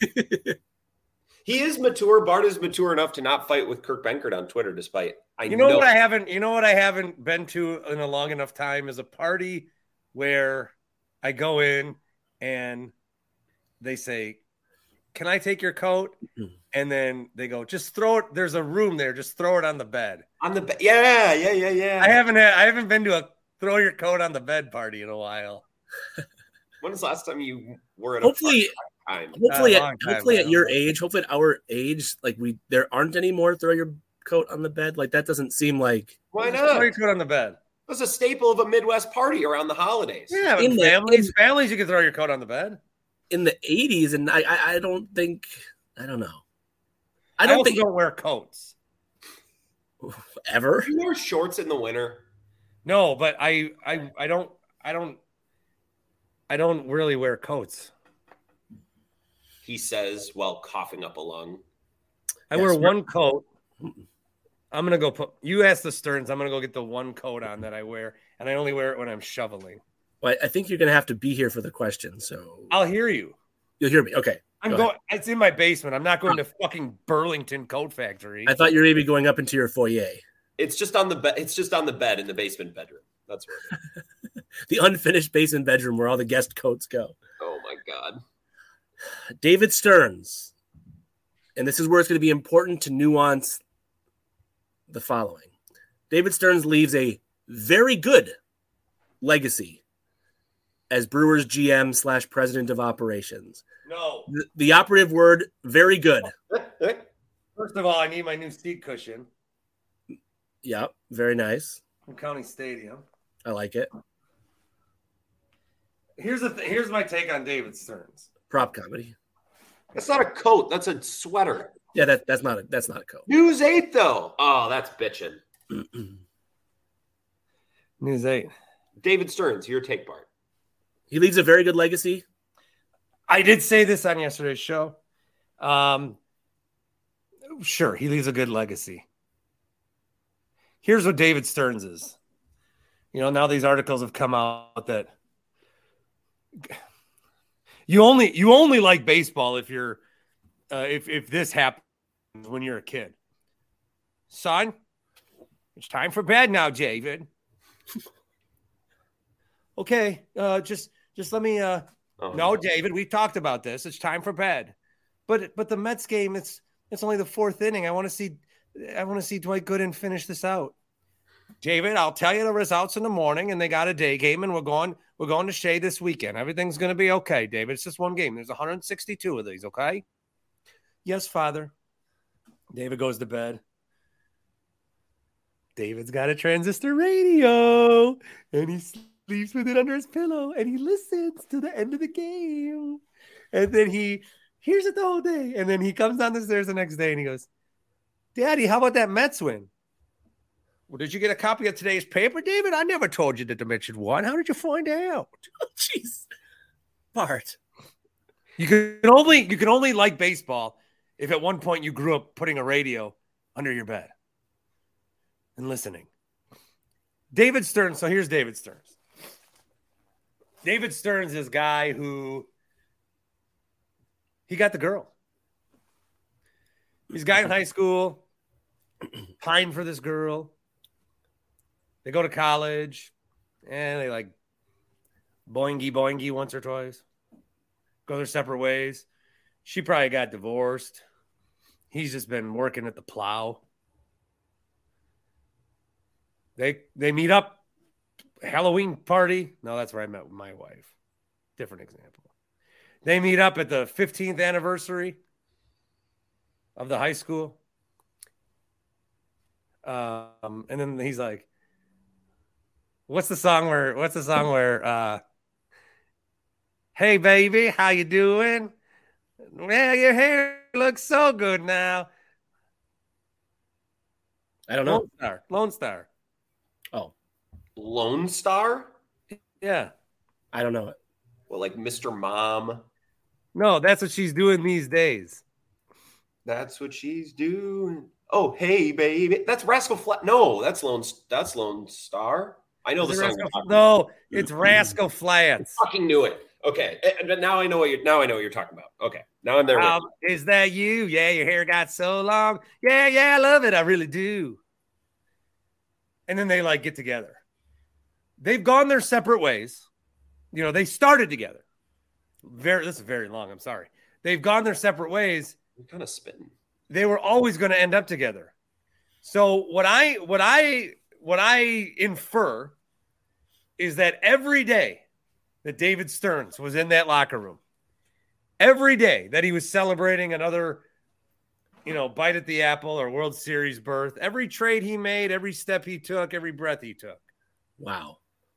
He is mature. Bart is mature enough to not fight with Kirk Benkert on Twitter, despite I you know, know what I haven't. You know what I haven't been to in a long enough time is a party where I go in and they say, "Can I take your coat?" And then they go, "Just throw it. There's a room there. Just throw it on the bed." On the bed. Yeah, yeah, yeah, yeah. I haven't had. I haven't been to a throw your coat on the bed party in a while. When was the last time you were at a hopefully, time? hopefully, at, time hopefully now. At your age, hopefully at our age, like we, there aren't any more throw your coat on the bed. Like that doesn't seem like. Why not? Throw your coat on the bed. It was a staple of a Midwest party around the holidays. Yeah, in families, in, families, you can throw your coat on the bed. In the eighties, and I, I, I don't think, I don't know. I don't I think don't wear coats ever. Do you wear shorts in the winter? No, but I, I, I don't, I don't. I don't really wear coats. He says while coughing up a lung. I yes, wear one coat. I'm going to go put – you ask the Stearns. I'm going to go get the one coat on that I wear, and I only wear it when I'm shoveling. Well, I think you're going to have to be here for the question, so – I'll hear you. You'll hear me. Okay. I'm go going – it's in my basement. I'm not going to fucking Burlington Coat Factory. I thought you were maybe going up into your foyer. It's just on the bed. It's just on the bed in the basement bedroom. That's right. The unfinished basement bedroom where all the guest coats go. Oh, my God. David Stearns. And this is where it's going to be important to nuance the following. David Stearns leaves a very good legacy as Brewers G M slash president of operations. No. The, the operative word, very good. First of all, I need my new seat cushion. Yeah, very nice. From County Stadium. I like it. Here's the th- here's my take on David Stearns. Prop comedy. That's not a coat. That's a sweater. Yeah, that that's not a that's not a coat. News eight though. Oh, that's bitching. News eight. David Stearns, your take, Bart. He leaves a very good legacy. I did say this on yesterday's show. Um, sure, he leaves a good legacy. Here's what David Stearns is. You know, now these articles have come out that you only you only like baseball if you're uh, if if this happens when you're a kid. Son, it's time for bed now, David. Okay, uh, just just let me. Uh, oh, no, David, we talked about this. It's time for bed. But but the Mets game, it's it's only the fourth inning. I want to see I want to see Dwight Gooden finish this out. David, I'll tell you the results in the morning, and they got a day game, and we're going we're going to Shea this weekend. Everything's going to be okay, David. It's just one game. There's one hundred sixty-two of these, okay? Yes, Father. David goes to bed. David's got a transistor radio, and he sleeps with it under his pillow, and he listens to the end of the game. And then he hears it the whole day, and then he comes down the stairs the next day, and he goes, Daddy, how about that Mets win? Well, did you get a copy of today's paper, David? I never told you that the Mets had won. How did you find out? Oh, jeez. Bart. You can only you can only like baseball if at one point you grew up putting a radio under your bed and listening. David Stearns. So here's David Stearns. David Stearns is a guy who he got the girl. He's a guy in high school, pined for this girl. They go to college, and they like boingy boingy once or twice. Go their separate ways. She probably got divorced. He's just been working at the plow. They they meet up, Halloween party. No, that's where I met with my wife. Different example. They meet up at the fifteenth anniversary of the high school. Um, and then he's like, what's the song where, what's the song where, uh, hey baby, how you doing? Well, your hair looks so good now. I don't know. Lone Star. Lone Star. Oh, Lone Star? Yeah. I don't know it. Well, like Mister Mom. No, that's what she's doing these days. That's what she's doing. Oh, hey, baby. That's Rascal Flat. No, that's Lone. That's Lone Star. I know Is the it song. Rascal- No, it's Rascal Flats. Fucking knew it. Okay, but now I know what you're. Now I know what you're talking about. Okay, now I'm there. With Um, is that you? Yeah, your hair got so long. Yeah, yeah, I love it. I really do. And then they like get together. They've gone their separate ways. You know, they started together. Very. This is very long. I'm sorry. They've gone their separate ways. I'm kind of spitting. They were always going to end up together. So what I what I what I infer is that every day that David Stearns was in that locker room, every day that he was celebrating another, you know, bite at the apple or World Series berth, every trade he made, every step he took, every breath he took. Wow.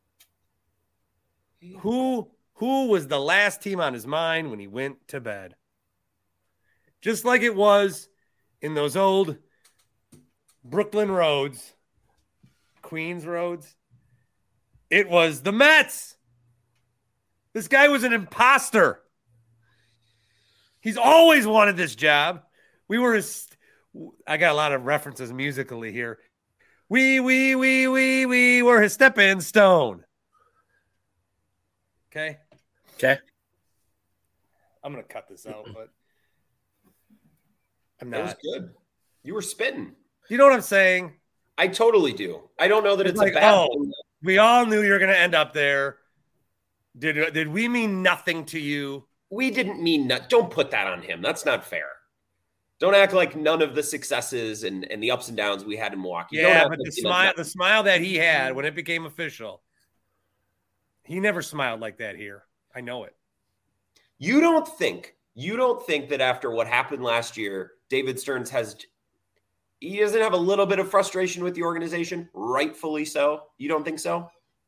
Who who was the last team on his mind when he went to bed? Just like it was in those old Brooklyn roads, Queens roads, it was the Mets. This guy was an imposter. He's always wanted this job. We were, his, I got a lot of references musically here. We, we, we, we, we were his stepping stone. Okay. Okay. I'm going to cut this out, but I'm That was not. good. You were spitting. You know what I'm saying? I totally do. I don't know that It's it's, like, a bad oh, thing. we all knew you were going to end up there. Did did we mean nothing to you? We didn't mean that. Don't put that on him. That's not fair. Don't act like none of the successes and, and the ups and downs we had in Milwaukee. Don't Yeah, act but like the he meant smile, nothing. the smile that he had when it became official, he never smiled like that here. I know it. You don't think you don't think that after what happened last year, David Stearns has he doesn't have a little bit of frustration with the organization, rightfully so. You don't think so?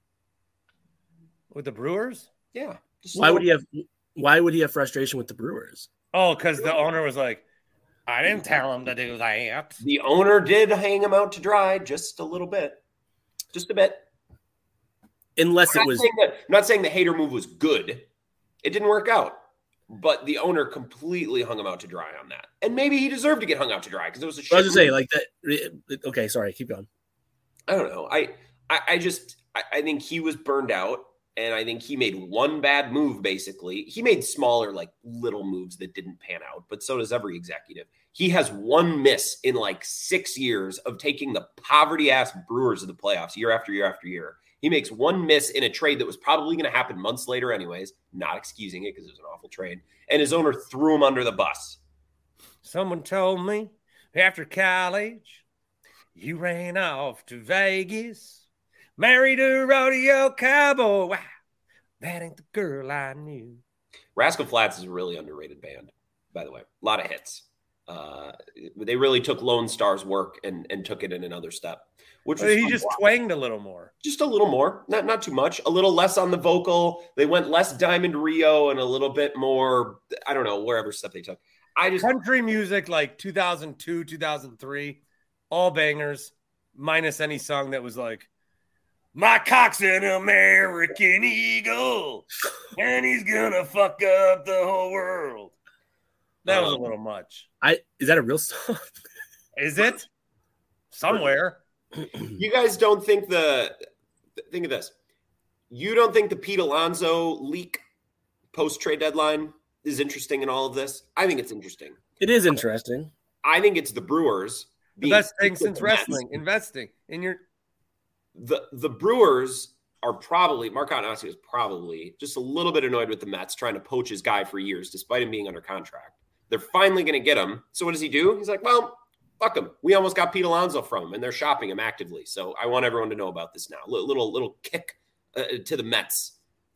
With the Brewers? Yeah. just a Why little- would he have? Why would he have frustration with the Brewers? Oh, because the owner was like, I didn't tell him to do that. The owner did hang him out to dry just a little bit, just a bit. Unless I'm it not was. saying that, I'm not saying the Hader move was good. It didn't work out, but the owner completely hung him out to dry on that, and maybe he deserved to get hung out to dry because it was a. I was shit gonna say move. like that. Okay, sorry. Keep going. I don't know. I I, I just I, I think he was burned out, and I think he made one bad move. Basically, he made smaller, like little moves that didn't pan out, but so does every executive. He has one miss in like six years of taking the poverty ass Brewers to the playoffs year after year after year. He makes one miss in a trade that was probably going to happen months later, anyways. Not excusing it because it was an awful trade, and his owner threw him under the bus. Someone told me after college, you ran off to Vegas, married a rodeo cowboy. Wow, that ain't the girl I knew. Rascal Flatts is a really underrated band, by the way. A lot of hits. Uh, they really took Lone Star's work and, and took it in another step, which was He fun just to watch. twanged a little more. Just a little more, not not too much. A little less on the vocal. They went less Diamond Rio and a little bit more. I don't know wherever step they took. I just Country music like two thousand two, two thousand three, all bangers, minus any song that was like, my cock's an American Eagle, and he's gonna fuck up the whole world. That was a little much. I is that a real song? Is it? somewhere. You guys don't think the think of this. You don't think the Pete Alonso leak post trade deadline is interesting in all of this? I think it's interesting. It is interesting. I think it's the Brewers. The best thing since wrestling, investing in your the the Brewers are probably Mark Attanasio is probably just a little bit annoyed with the Mets trying to poach his guy for years, despite him being under contract. They're finally going to get him. So what does he do? He's like, well, fuck him. We almost got Pete Alonso from him, and they're shopping him actively. So I want everyone to know about this now. Little little, little kick uh, to the Mets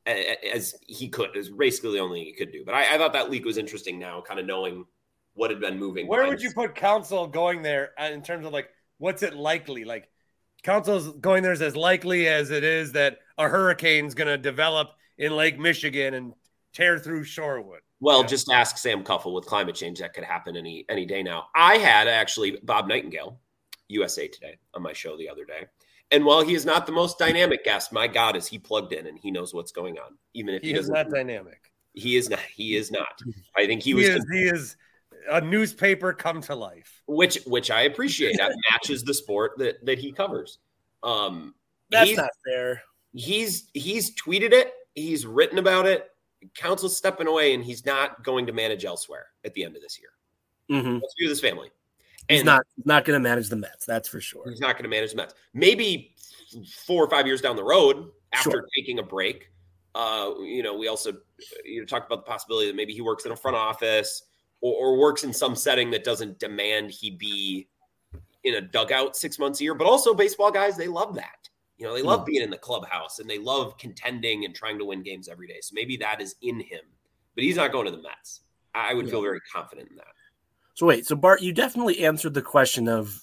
as he could is basically the only thing he could do. But I, I thought that leak was interesting now, kind of knowing what had been moving. Where would you put Counsell going there in terms of like what's it likely? Like Counsell's going there is as likely as it is that a hurricane's going to develop in Lake Michigan and tear through Shorewood. Well, yeah. Just ask Sam Cuffle with climate change. That could happen any any day now. I had actually Bob Nightingale, U S A Today, on my show the other day. And while he is not the most dynamic guest, my God, is he plugged in and he knows what's going on, even if he, he doesn't. He is not dynamic. He is not. He is not. I think he, he was. Is, he is a newspaper come to life, which which I appreciate. That matches the sport that that he covers. Um, That's not fair. He's he's tweeted it. He's written about it. Counsell's stepping away, and he's not going to manage elsewhere at the end of this year. Mm-hmm. Let's do this family. He's and not he's not going to manage the Mets. That's for sure. He's not going to manage the Mets. Maybe four or five years down the road, after sure. taking a break. Uh, you know, we also you know talked about the possibility that maybe he works in a front office or, or works in some setting that doesn't demand he be in a dugout six months a year. But also, baseball guys, they love that. You know, they love being in the clubhouse and they love contending and trying to win games every day. So maybe that is in him, but he's not going to the Mets. I would yeah. feel very confident in that. So wait, so Bart, you definitely answered the question of,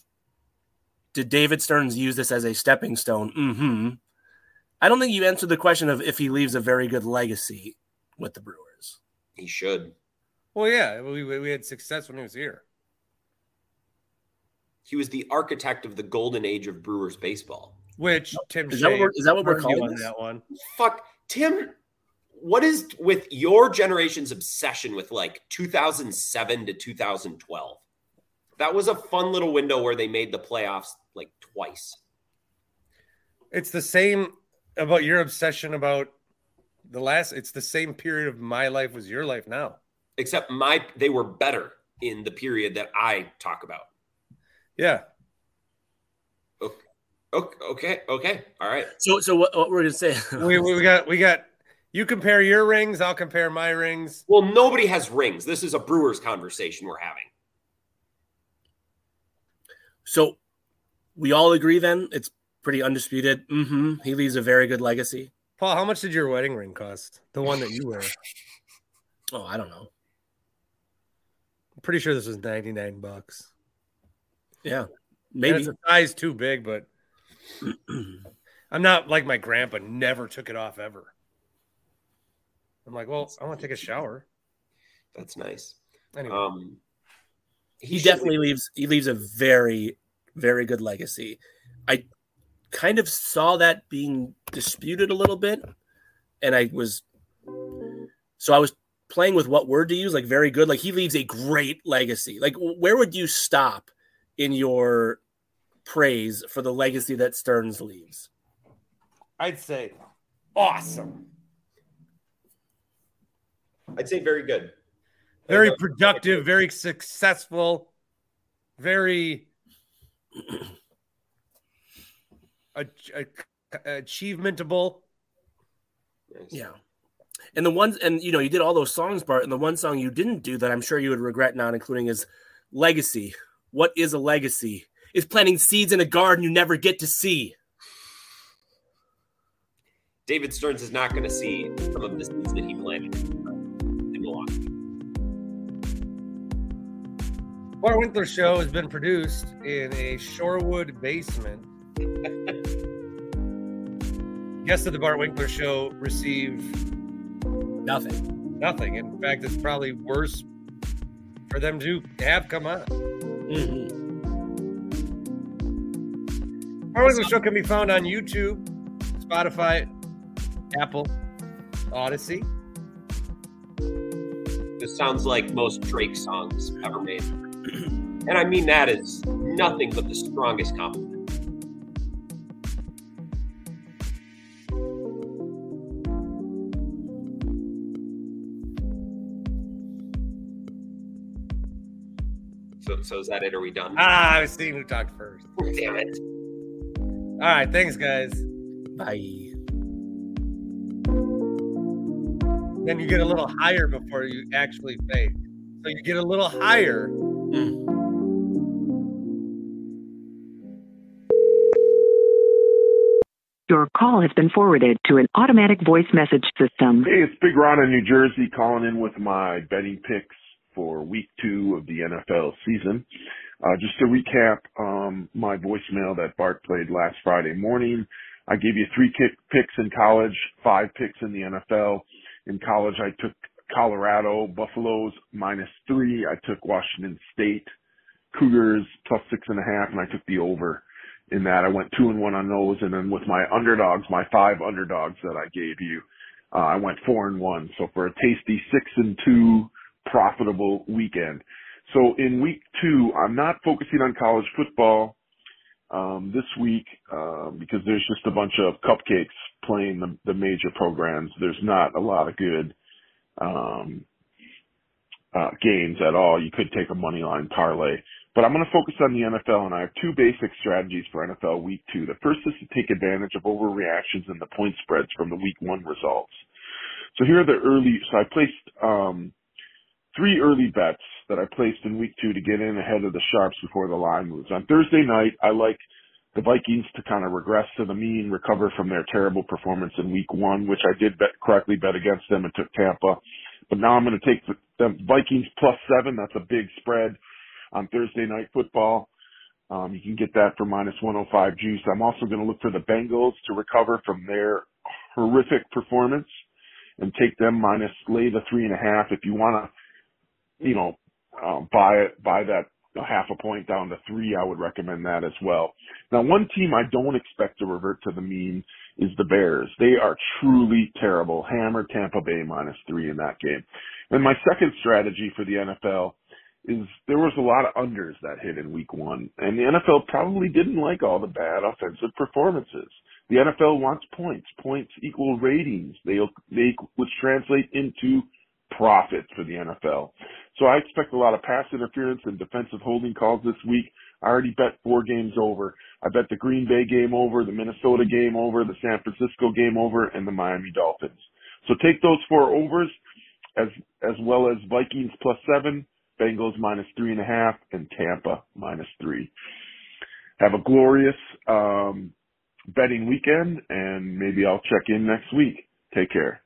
did David Stearns use this as a stepping stone? Mm-hmm. I don't think you answered the question of if he leaves a very good legacy with the Brewers. He should. Well, yeah, we we had success when he was here. He was the architect of the golden age of Brewers baseball. Which Tim is that what we're, is that what we're calling on that one? Fuck, Tim. What is with your generation's obsession with like two thousand seven to two thousand twelve? That was a fun little window where they made the playoffs like twice. It's the same about your obsession about the last. It's the same period of my life was your life now. Except my they were better in the period that I talk about. Yeah. Okay. Okay. Okay. All right. So, so what, what we're gonna say? we we got we got. You compare your rings. I'll compare my rings. Well, nobody has rings. This is a Brewers conversation we're having. So, we all agree then it's pretty undisputed. Mm-hmm. He leaves a very good legacy. Paul, how much did your wedding ring cost? The one that you wear. Oh, I don't know. I'm pretty sure this was ninety-nine bucks. Yeah, maybe it's a size too big, but I'm not like my grandpa. Never took it off ever. I'm like, well, I want to take a shower. That's nice. Anyway. Um, he, he definitely leave. leaves. He leaves a very, very good legacy. I kind of saw that being disputed a little bit, and I was so I was playing with what word to use. Like very good. Like he leaves a great legacy. Like where would you stop in your praise for the legacy that Stearns leaves? I'd say awesome. I'd say very good. Very productive, very successful, very achievementable. Yeah. And the ones, and you know, you did all those songs, Bart, and the one song you didn't do that I'm sure you would regret not including is Legacy. What is a legacy? It's planting seeds in a garden you never get to see. David Stearns is not going to see some of the seeds that he planted. Bart Winkler Show has been produced in a Shorewood basement. Guests of the Bart Winkler Show receive nothing. Nothing. In fact, it's probably worse for them to have come on. Mm-hmm. Bart Winkler Show can be found on YouTube, Spotify, Apple, Odyssey. This sounds like most Drake songs ever made. And I mean that as nothing but the strongest compliment. So, so is that it? Are we done? Ah, I was seeing who talked first. Damn it. All right, thanks, guys. Bye. Then you get a little higher before you actually fade. So you get a little higher. Mm. Your call has been forwarded to an automatic voice message system. Hey, it's Big Ron in New Jersey calling in with my betting picks for week two of the N F L season. Uh, just to recap um, my voicemail that Bart played last Friday morning, I gave you three kick picks in college, five picks in the N F L. In college, I took Colorado Buffaloes minus three. I took Washington State Cougars plus six and a half, and I took the over in that. I went two and one on those, and then with my underdogs, my five underdogs that I gave you, uh, I went four and one. So for a tasty six and two profitable weekend. So in week two, I'm not focusing on college football um, this week uh, because there's just a bunch of cupcakes playing the, the major programs. There's not a lot of good um, uh, games at all. You could take a money line parlay. But I'm going to focus on the N F L, and I have two basic strategies for N F L Week two. The first is to take advantage of overreactions in the point spreads from the Week one results. So here are the early – so I placed um, three early bets that I placed in Week two to get in ahead of the sharps before the line moves. On Thursday night, I like the Vikings to kind of regress to the mean, recover from their terrible performance in Week one, which I did bet, correctly bet against them and took Tampa. But now I'm going to take the, the Vikings plus seven. That's a big spread on Thursday Night Football. Um, you can get that for minus one oh five juice. I'm also going to look for the Bengals to recover from their horrific performance and take them minus, lay the three and a half. If you want to, you know, um, buy it, buy that half a point down to three, I would recommend that as well. Now, one team I don't expect to revert to the mean is the Bears. They are truly terrible. Hammer Tampa Bay minus three in that game. And my second strategy for the N F L is there was a lot of unders that hit in week one. And the N F L probably didn't like all the bad offensive performances. The N F L wants points. Points equal ratings. They, they which translate into profit for the N F L. So I expect a lot of pass interference and defensive holding calls this week. I already bet four games over. I bet the Green Bay game over, the Minnesota game over, the San Francisco game over, and the Miami Dolphins. So take those four overs as as well as Vikings plus seven, Bengals minus three and a half, and Tampa minus three. Have a glorious um, betting weekend, and maybe I'll check in next week. Take care.